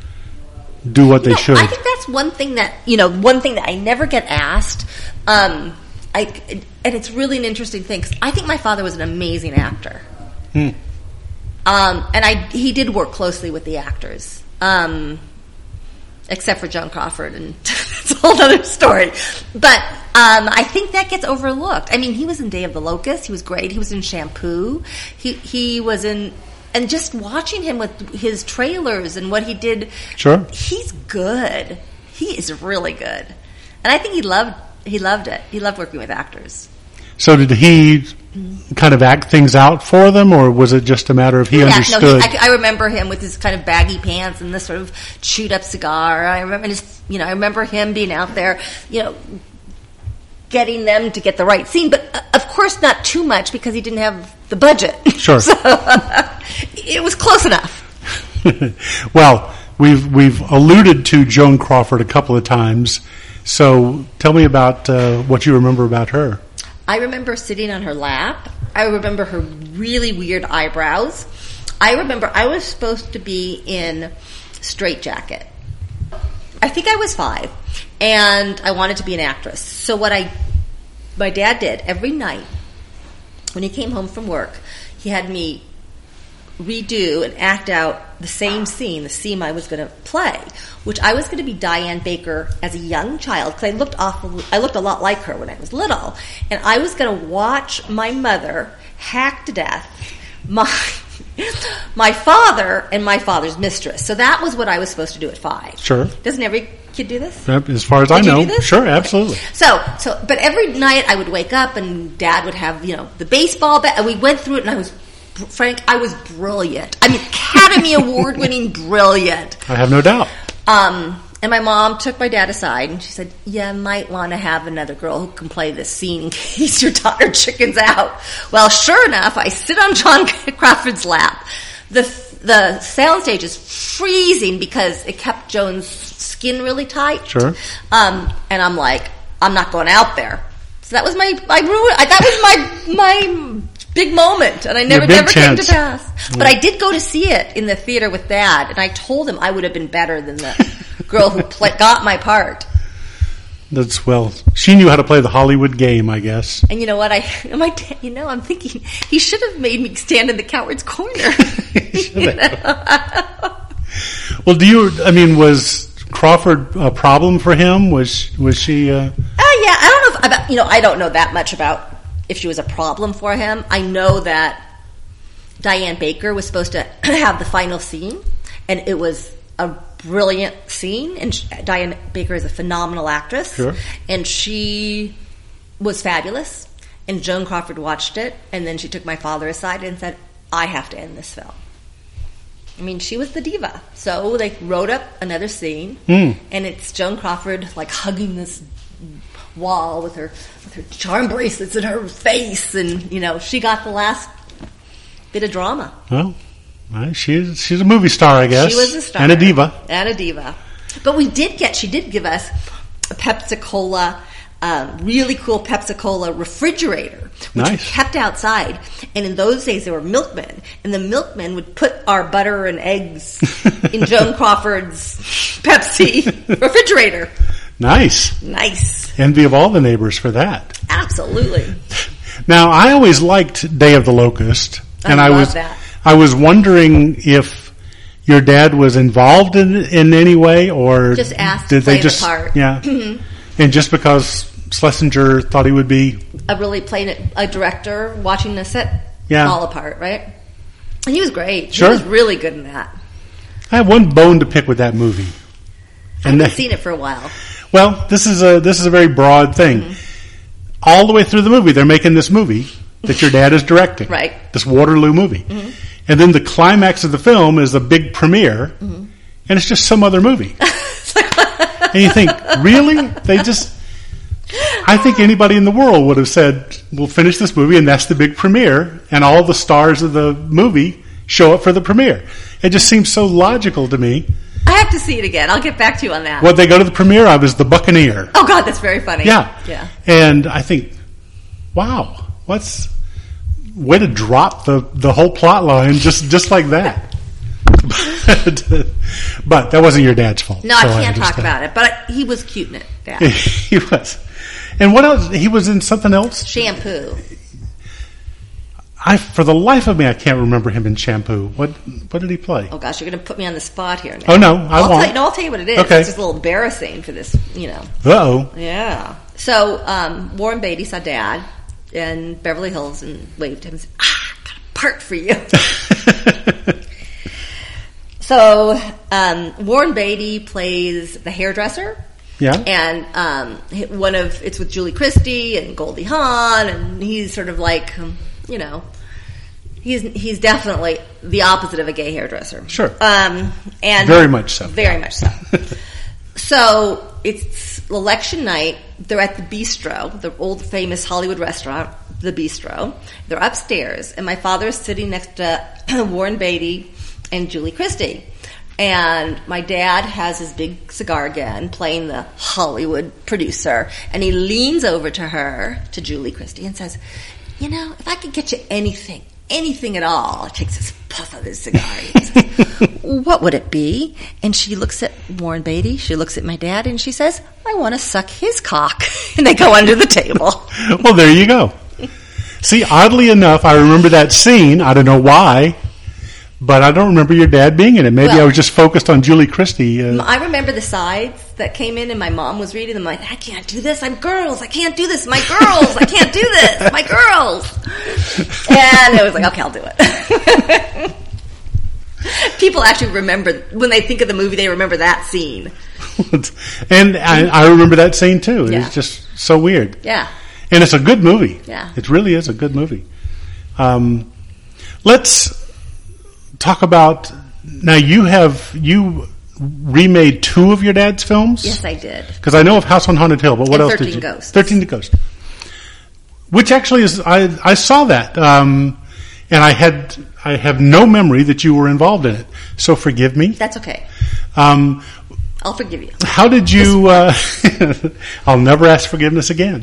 do what they No, should? I think that's one thing that, you know, one thing that I never get asked. Um, I, and it's really an interesting thing, 'cause I think my father was an amazing actor. Hmm. Um, and I, he did work closely with the actors. Um, except for Joan Crawford, and it's a whole other story. But um, I think that gets overlooked. I mean, he was in Day of the Locust. He was great. He was in Shampoo. He he was in, and just watching him with his trailers and what he did. Sure. He's good. He is really good, and I think he loved he loved it. He loved working with actors. So did he kind of act things out for them, or was it just a matter of he Yeah, understood? no, he, I, I remember him with his kind of baggy pants and this sort of chewed up cigar. I remember his, you know, I remember him being out there, you know, getting them to get the right scene, but uh, of course not too much because he didn't have the budget. Sure. So it was close enough. Well, we've we've alluded to Joan Crawford a couple of times. So tell me about uh, what you remember about her. I remember sitting on her lap. I remember her really weird eyebrows. I remember I was supposed to be in Straight Jacket. I think I was five, and I wanted to be an actress. So what I, my dad did every night when he came home from work, he had me redo and act out the same scene, the scene I was going to play, which I was going to be Diane Baker as a young child, because I looked awful, I looked a lot like her when I was little, and I was going to watch my mother hack to death my my father and my father's mistress. So that was what I was supposed to do at five. Sure. Doesn't every kid do this? As far as I Did you know, do this? sure, absolutely. So, so, but every night I would wake up and Dad would have, you know, the baseball bat, and we went through it, and I was, Frank, I was brilliant. I mean, Academy Award winning brilliant. I have no doubt. Um, and my mom took my dad aside and she said, "Yeah, I might want to have another girl who can play this scene in case your daughter chickens out." Well, sure enough, I sit on John Crawford's lap. The the soundstage is freezing because it kept Joan's skin really tight. Sure. Um, and I'm like, I'm not going out there. So that was my, I ruined, I, that was my, my big moment, and I never, big never came chance. to pass. But I did go to see it in the theater with Dad, and I told him I would have been better than the girl who play, got my part. That's well. She knew how to play the Hollywood game, I guess. And you know what? I, my, dad- you know, I'm thinking he should have made me stand in the coward's corner. You know? Well, do you? I mean, was Crawford a problem for him? Was was she? Uh, Oh yeah, I don't know if, about, you know, I don't know that much about if she was a problem for him. I know that Diane Baker was supposed to have the final scene, and it was a brilliant scene. And she, Diane Baker is a phenomenal actress, Sure. and she was fabulous. And Joan Crawford watched it, and then she took my father aside and said, "I have to end this film." I mean, she was the diva. So they wrote up another scene, Mm. and it's Joan Crawford like hugging this wall with her with her charm bracelets in her face, and you know she got the last Bit of drama. Well, well, she's she's a movie star, I guess. She was a star. And a diva. And a diva. But we did get, she did give us a Pepsi-Cola, um, really cool Pepsi-Cola refrigerator, which nice. we kept outside. And in those days, there were milkmen. And the milkmen would put our butter and eggs in Joan Crawford's Pepsi refrigerator. Nice. Nice. Envy of all the neighbors for that. Absolutely. Now, I always liked Day of the Locust. And I I, love was that. I was wondering if your dad was involved in in any way, or just asked did to play they just the part. yeah, Mm-hmm. and just because Schlesinger thought he would be a really playing a director watching the set yeah. fall apart, right? And he was great. Sure. He was really good in that. I have one bone to pick with that movie. I And haven't that, seen it for a while. well, this is a this is a very broad thing. Mm-hmm. All the way through the movie, they're making this movie that your dad is directing, right? This Waterloo movie, mm-hmm. and then the climax of the film is a big premiere, mm-hmm. and it's just some other movie. And you think, really? They just... I think anybody in the world would have said, we'll finish this movie and that's the big premiere, and all the stars of the movie show up for the premiere. It just seems so logical to me. I have to see it again. I'll get back to you on that. What they go to the premiere of is The Buccaneer. Oh, God, that's very funny. Yeah. Yeah. And I think, wow, what's... way to drop the, the whole plot line just, just like that. but, but that wasn't your dad's fault. No, so I can't I talk about it. But he was cute in it, Dad. He was. And what else? He was in something else? Shampoo. I, for the life of me, I can't remember him in Shampoo. What what did he play? Oh, gosh, you're going to put me on the spot here now. Oh, no, I I'll won't. Tell you, no, I'll tell you what it is. Okay. It's just a little embarrassing for this, you know. Uh-oh. Yeah. So, um, Warren Beatty saw Dad in Beverly Hills and waved him and said, ah, got a part for you. So, um, Warren Beatty plays the hairdresser. Yeah. And um, one of it's with Julie Christie and Goldie Hawn, and he's sort of like, um, you know, he's he's definitely the opposite of a gay hairdresser. Sure. Um, and very much so. Very much so. So it's election night. They're at the Bistro, the old famous Hollywood restaurant, the Bistro. They're upstairs, and my father is sitting next to Warren Beatty and Julie Christie. And my dad has his big cigar again, playing the Hollywood producer, and he leans over to her, to Julie Christie, and says, you know, if I could get you anything, anything at all, takes this puff of his cigar. He says, what would it be? And she looks at Warren Beatty, she looks at my dad, and she says, I want to suck his cock. And they go under the table. Well, there you go. See, oddly enough, I remember that scene. I don't know why. But I don't remember your dad being in it. Maybe well, I was just focused on Julie Christie. Uh, I remember the sides that came in, and my mom was reading them like, I can't do this. I'm girls. I can't do this. My girls. I can't do this. My girls. And I was like, okay, I'll do it. People actually remember, when they think of the movie, they remember that scene. And I, I remember that scene too. It Yeah. was just so weird. Yeah. And it's a good movie. Yeah. It really is a good movie. Um, let's talk about, now you have, you remade two of your dad's films? Yes, I did. Because I know of House on Haunted Hill, but what And else did thirteen you? Ghosts. thirteen Ghosts. Which actually is, I, I saw that, um, and I had, I have no memory that you were involved in it. So forgive me. That's okay. Um, I'll forgive you. how did you, uh, I'll never ask forgiveness again.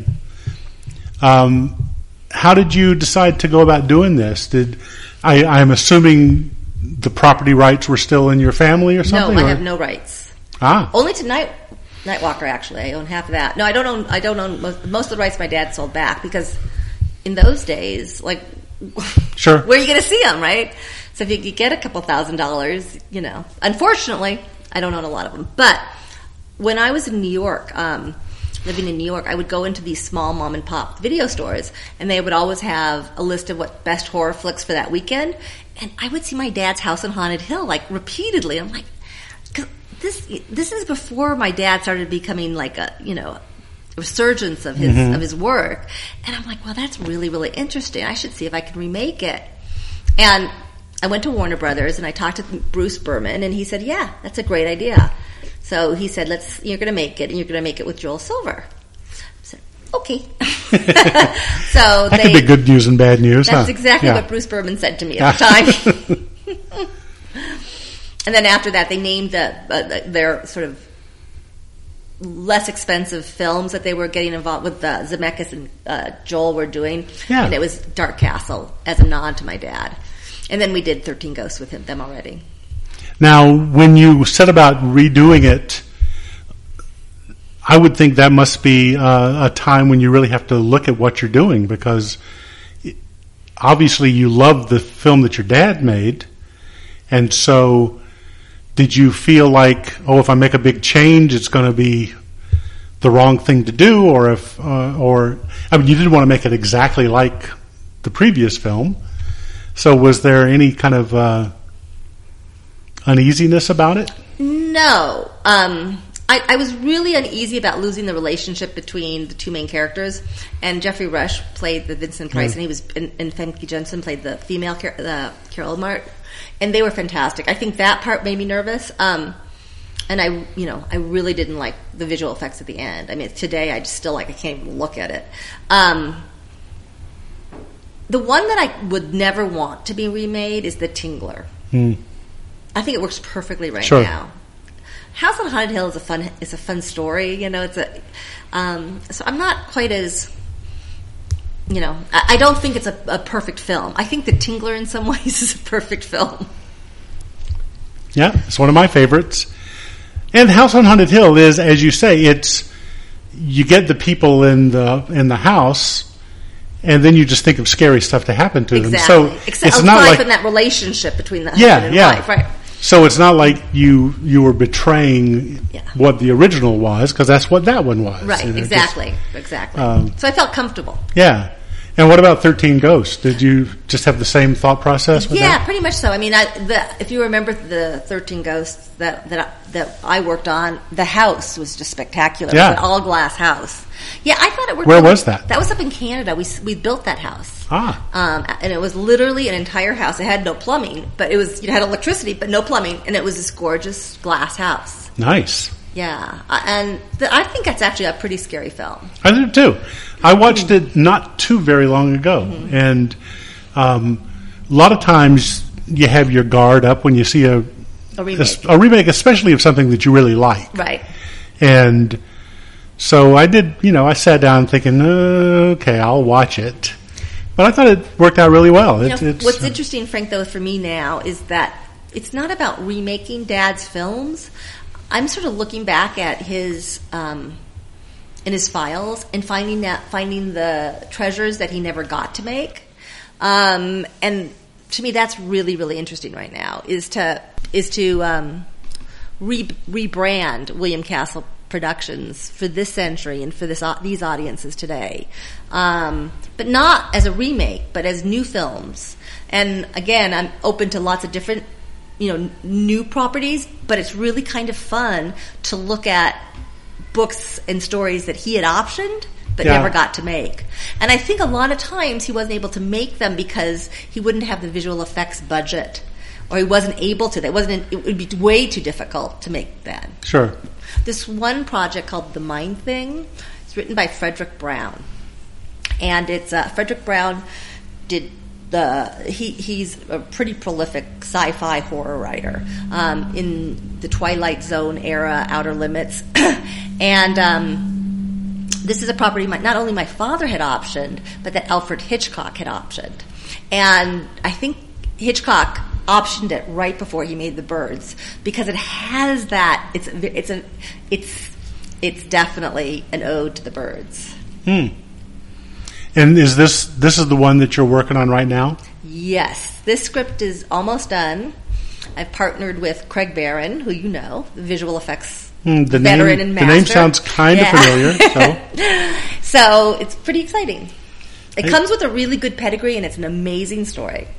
Um, how did you decide to go about doing this? Did, I, I'm assuming the property rights were still in your family or something? No, I or? have no rights. Ah. Only to Night Nightwalker, actually. I own half of that. No, I don't own. I don't own most, most of the rights. My dad sold back because in those days, like, Sure. where are you going to see them, right? So if you could get a couple thousand dollars, you know. Unfortunately, I don't own a lot of them. But when I was in New York, um, living in New York, I would go into these small mom and pop video stores, and they would always have a list of what best horror flicks for that weekend. And I would see my dad's House on Haunted Hill, like, repeatedly. I'm like, 'cause this this is before my dad started becoming like a, you know, resurgence of his mm-hmm. of his work. And I'm like, well, that's really, really interesting. I should see if I can remake it. And I went to Warner Brothers and I talked to Bruce Berman, and he said, yeah, that's a great idea. So he said, let's, you're going to make it, and you're going to make it with Joel Silver. I said, okay. So that they, could be good news and bad news. That's huh? exactly yeah. what Bruce Berman said to me at the time. And then after that, they named the, uh, their sort of less expensive films that they were getting involved with. Uh, Zemeckis and uh, Joel were doing, yeah. and it was Dark Castle as a nod to my dad. And then we did thirteen Ghosts with him, them already. Now, when you set about redoing it, I would think that must be uh, a time when you really have to look at what you're doing, because obviously you love the film that your dad made, and so did you feel like, oh, if I make a big change, it's going to be the wrong thing to do, or if, uh, or I mean, you didn't want to make it exactly like the previous film. So, was there any kind of uh, uneasiness about it? No, um, I, I was really uneasy about losing the relationship between the two main characters. And Jeffrey Rush played the Vincent Price, mm. and he was, and, and Famke Jensen played the female, the Carol Mart. And they were fantastic. I think that part made me nervous. Um, and I, you know, I really didn't like the visual effects at the end. I mean, today I just still like, I can't even look at it. Um, the one that I would never want to be remade is The Tingler. Mm. I think it works perfectly right sure. now. House on Haunted Hill is a fun, is a fun story. You know, it's a, um, so I'm not quite as, you know, I, I don't think it's a, a perfect film. I think The Tingler in some ways is a perfect film. Yeah, it's one of my favorites. And House on Haunted Hill is, as you say, it's, you get the people in the in the house, and then you just think of scary stuff to happen to exactly. them. So Except it's not like in that relationship between the yeah, husband and yeah. wife, right? So it's not like you you were betraying yeah. what the original was, because that's what that one was. Right, you know, exactly, just, exactly. Um, so I felt comfortable. Yeah. And what about thirteen Ghosts? Did you just have the same thought process with yeah, that? pretty much so. I mean, I, the, if you remember the thirteen Ghosts that that I, that I worked on, the house was just spectacular. Yeah. It was an all glass house. Yeah, I thought it worked. Where really, was that? That was up in Canada. We we built that house. Ah. Um, and it was literally an entire house. It had no plumbing, but it was, it had electricity, but no plumbing, and it was this gorgeous glass house. Nice. Yeah, uh, and the, I think that's actually a pretty scary film. I did too. I watched it not too very long ago, mm-hmm. and um, a lot of times you have your guard up when you see a a remake. a, a remake, especially of something that you really like. Right. And so I did, you know, I sat down thinking, okay, I'll watch it. But I thought it worked out really well. You It, know, it's, what's uh, interesting, Frank, though, for me now is that it's not about remaking Dad's films. I'm sort of looking back at his um, in his files and finding that finding the treasures that he never got to make. Um, and to me, that's really, really interesting right now. Is to is to um, re- rebrand William Castle Productions for this century and for this these audiences today, um, but not as a remake, but as new films. And again, I'm open to lots of different, you know, new properties, but it's really kind of fun to look at books and stories that he had optioned but yeah. never got to make. And I think a lot of times he wasn't able to make them because he wouldn't have the visual effects budget, or he wasn't able to. That wasn't. It would be way too difficult to make that. Sure. This one project called The Mind Thing, it's written by Frederick Brown, and it's uh, Frederick Brown did the he he's a pretty prolific sci-fi horror writer um, in the Twilight Zone era, Outer Limits, and um, this is a property my, not only my father had optioned, but that Alfred Hitchcock had optioned, and I think Hitchcock optioned it right before he made The Birds because it has that. It's it's a it's it's definitely an ode to The Birds. Hmm. And is this this is the one that you're working on right now? Yes, this script is almost done. I've partnered with Craig Barron, who you know, the visual effects mm, the veteran name, and master. The name sounds kind yeah. of familiar. So. so it's pretty exciting. It I, comes with a really good pedigree, and it's an amazing story.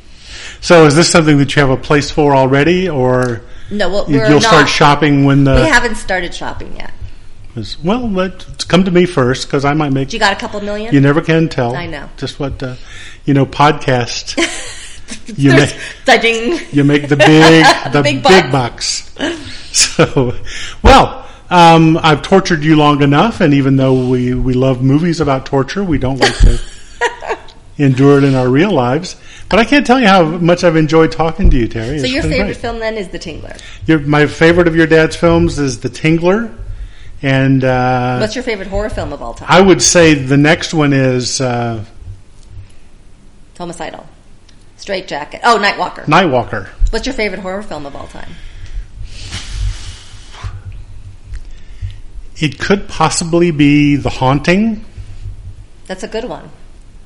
So is this something that you have a place for already, or no? Well, you'll we're start not, shopping when the we haven't started shopping yet. Well, let come to me first because I might make. You got a couple million? You never can tell. I know. Just what uh, you know. Podcast. you make ding. You make the big the big, big bucks. So, well, Um, I've tortured you long enough, and even though we, we love movies about torture, we don't like to endure it in our real lives. But I can't tell you how much I've enjoyed talking to you, Terry. So It's your been favorite great. film then is The Tingler. Your, my favorite of your dad's films is The Tingler, and uh, What's your favorite horror film of all time? I would say the next one is uh, Homicidal. Straight Jacket. Oh, Nightwalker. Nightwalker. What's your favorite horror film of all time? It could possibly be The Haunting. That's a good one.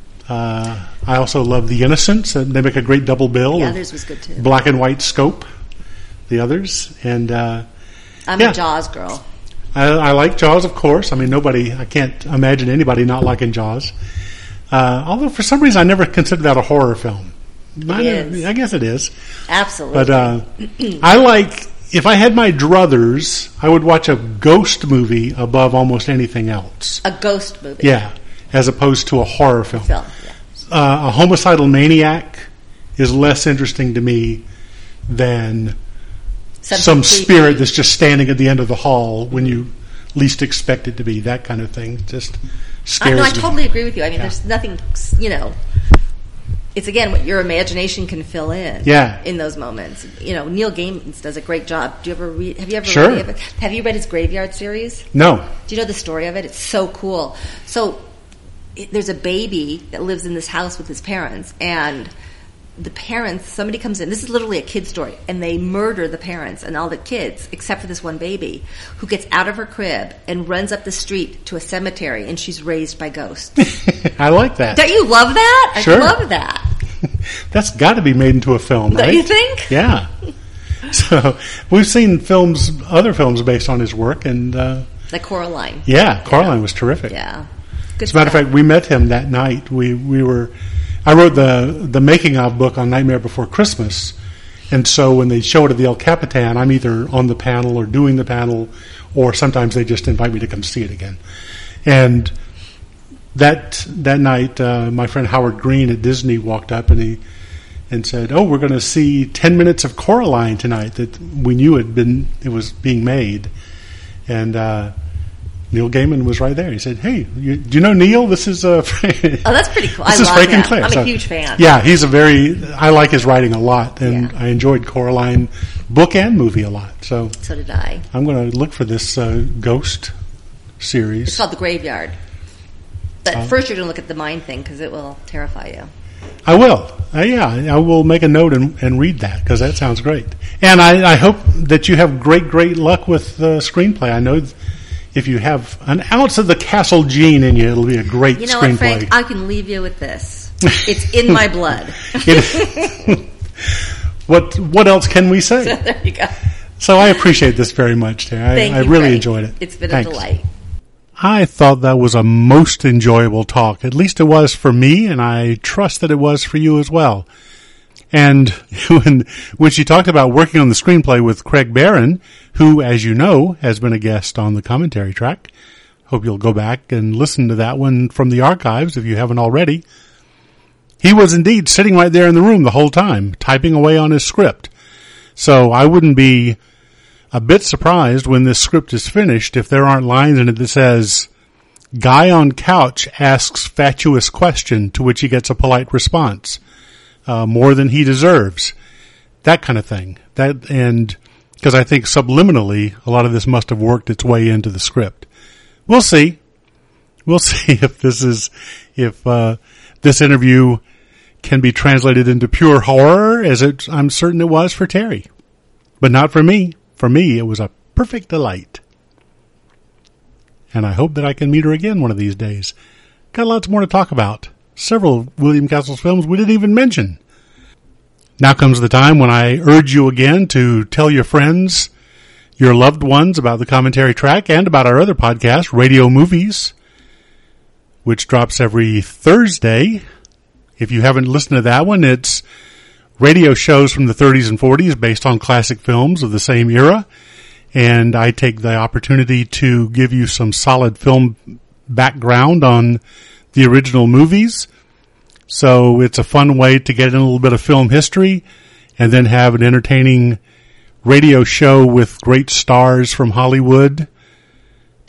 Uh, I also love The Innocents. Uh, They make a great double bill. The of Others was good too. Black and white scope. The others. And uh, I'm yeah. a Jaws girl. I, I like Jaws, of course. I mean, nobody, I can't imagine anybody not liking Jaws. Uh, although for some reason I never considered that a horror film. I, is. I guess it is. Absolutely. But uh, I like, if I had my druthers, I would watch a ghost movie above almost anything else. a ghost movie. Yeah, as opposed to a horror film. Film. Yeah. Uh, a homicidal maniac is less interesting to me than Something some creepy. spirit that's just standing at the end of the hall when you least expect it to be. That kind of thing just I, scares no, I me. totally agree with you. I mean, Yeah. there's nothing, you know. It's again what your imagination can fill in. Yeah. In those moments, you know, Neil Gaiman does a great job. Do you ever read? Have you ever Sure. read any of it? Have you read his Graveyard series? No. Do you know the story of it? It's so cool. So it, there's a baby that lives in this house with his parents, and the parents, somebody comes in. This is literally a kid story, and they murder the parents and all the kids except for this one baby who gets out of her crib and runs up the street to a cemetery, and she's raised by ghosts. I like that. Don't you love that? I Sure. love that. That's got to be made into a film, Don't right? you think? Yeah. So we've seen films, other films based on his work, and uh, Like Coraline. yeah, Coraline was terrific. Yeah. Good As a matter of stuff. fact, we met him that night. We we were, I wrote the the making of book on Nightmare Before Christmas, and so when they show it at the El Capitan, I'm either on the panel or doing the panel, or sometimes they just invite me to come see it again. And that that night, uh, my friend Howard Green at Disney walked up and he and said, "Oh, we're going to see ten minutes of Coraline tonight that we knew had been it was being made," and. Uh, Neil Gaiman was right there. He said, "Hey, you, do you know Neil? This is uh, Oh, that's pretty cool. This I is love Frank him. and Claire." I'm So, a huge fan. Yeah, he's a very. I like his writing a lot, and Yeah. I enjoyed Coraline book and movie a lot. So So did I. I'm going to look for this uh, Ghost It's series. called The Graveyard. But Oh. first you're going to look at the mind thing because it will terrify you. I will. Uh, yeah, I will make a note and, and read that because that sounds great. And I, I hope that you have great, great luck with the screenplay. I know. Th- If you have an ounce of the Castle gene in you, it'll be a great You know screenplay. what, Frank? I can leave you with this. It's in my blood. It- what what else can we say? There you go. So I appreciate this very much, Terry. I, Thank I you, really Frank. enjoyed it. It's been Thanks. a delight. I thought that was a most enjoyable talk. At least it was for me, and I trust that it was for you as well. And when when she talked about working on the screenplay with Craig Barron, who, as you know, has been a guest on the commentary track, hope you'll go back and listen to that one from the archives if you haven't already. He was indeed sitting right there in the room the whole time, typing away on his script. So I wouldn't be a bit surprised when this script is finished if there aren't lines in it that says, "Guy on couch asks fatuous question to which he gets a polite response. Uh, more than he deserves." That kind of thing. That, and, because I think subliminally, a lot of this must have worked its way into the script. We'll see. We'll see if this is, if, uh, this interview can be translated into pure horror, as it, I'm certain it was for Terry. But not for me. For me, it was a perfect delight. And I hope that I can meet her again one of these days. Got lots more to talk about. Several of William Castle's films we didn't even mention. Now comes the time when I urge you again to tell your friends, your loved ones about the commentary track and about our other podcast, Radio Movies, which drops every Thursday. If you haven't listened to that one, it's radio shows from the thirties and forties based on classic films of the same era. And I take the opportunity to give you some solid film background on the original movies. So it's a fun way to get in a little bit of film history and then have an entertaining radio show with great stars from Hollywood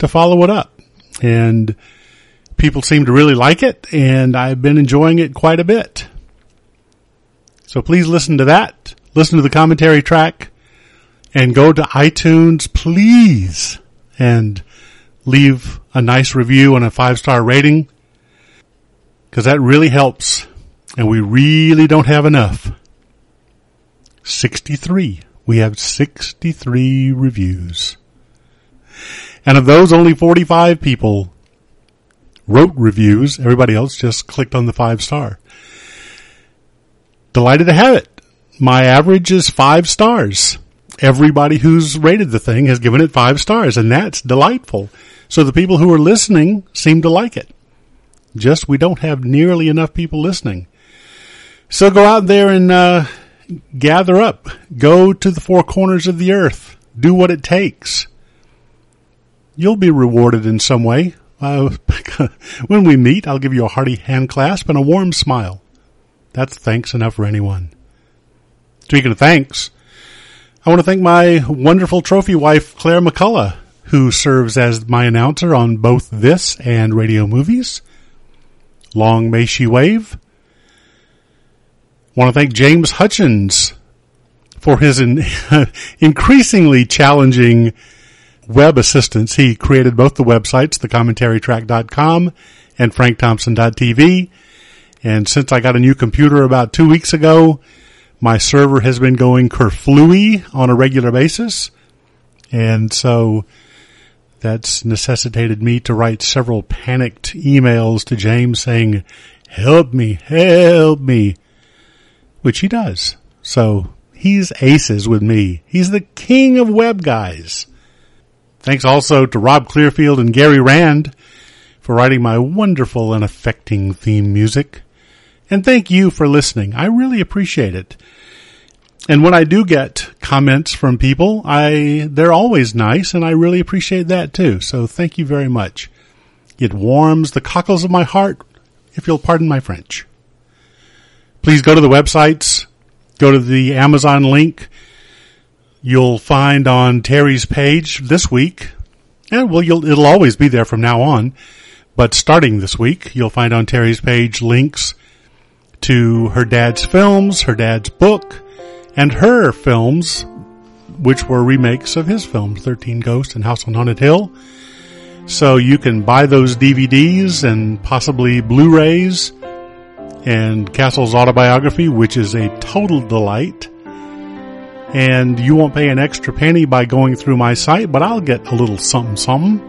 to follow it up. And people seem to really like it, and I've been enjoying it quite a bit. So please listen to that. Listen to the commentary track, and go to iTunes, please, and leave a nice review and a five-star rating, because that really helps, and we really don't have enough. sixty-three. We have sixty-three reviews. And of those, only forty-five people wrote reviews. Everybody else just clicked on the five-star. Delighted to have it. My average is five stars. Everybody who's rated the thing has given it five stars, and that's delightful. So the people who are listening seem to like it. Just we don't have nearly enough people listening. So go out there and uh, gather up. Go to the four corners of the earth. Do what it takes. You'll be rewarded in some way. Uh, when we meet, I'll give you a hearty hand clasp and a warm smile. That's thanks enough for anyone. Speaking of thanks, I want to thank my wonderful trophy wife, Claire McCullough, who serves as my announcer on both this and Radio Movies. Long may she wave. I want to thank James Hutchins for his in, increasingly challenging web assistance. He created both the websites, the commentary track dot com and frank thompson dot t v. And since I got a new computer about two weeks ago, my server has been going kerflooey on a regular basis. And so that's necessitated me to write several panicked emails to James saying, help me, help me, which he does. So he's aces with me. He's the king of web guys. Thanks also to Rob Clearfield and Gary Rand for writing my wonderful and affecting theme music. And thank you for listening. I really appreciate it. And when I do get comments from people, I they're always nice, and I really appreciate that too. So thank you very much. It warms the cockles of my heart, if you'll pardon my French. Please go to the websites. Go to the Amazon link. You'll find on Terry's page this week, and well, you'll, it'll always be there from now on, but starting this week, you'll find on Terry's page links to her dad's films, her dad's book, and her films, which were remakes of his films, thirteen Ghosts and House on Haunted Hill. So you can buy those D V Ds and possibly Blu-rays, and Castle's autobiography, which is a total delight. And you won't pay an extra penny by going through my site, but I'll get a little something something.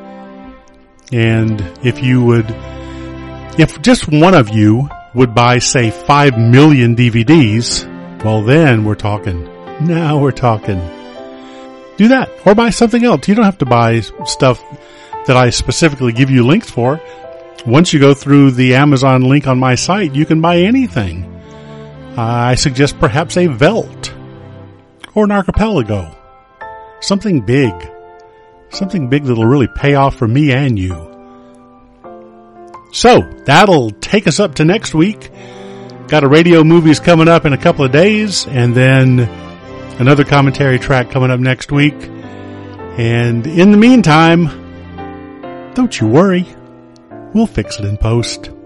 And if you would, if just one of you would buy, say, five million D V Ds, well, then we're talking. Now we're talking. Do that, or buy something else. You don't have to buy stuff that I specifically give you links for. Once you go through the Amazon link on my site, you can buy anything. Uh, I suggest perhaps a Velt or an Archipelago. Something big. Something big that'll really pay off for me and you. So, that'll take us up to next week. Got a Radio Movies coming up in a couple of days, and then another commentary track coming up next week. And in the meantime, don't you worry. We'll fix it in post.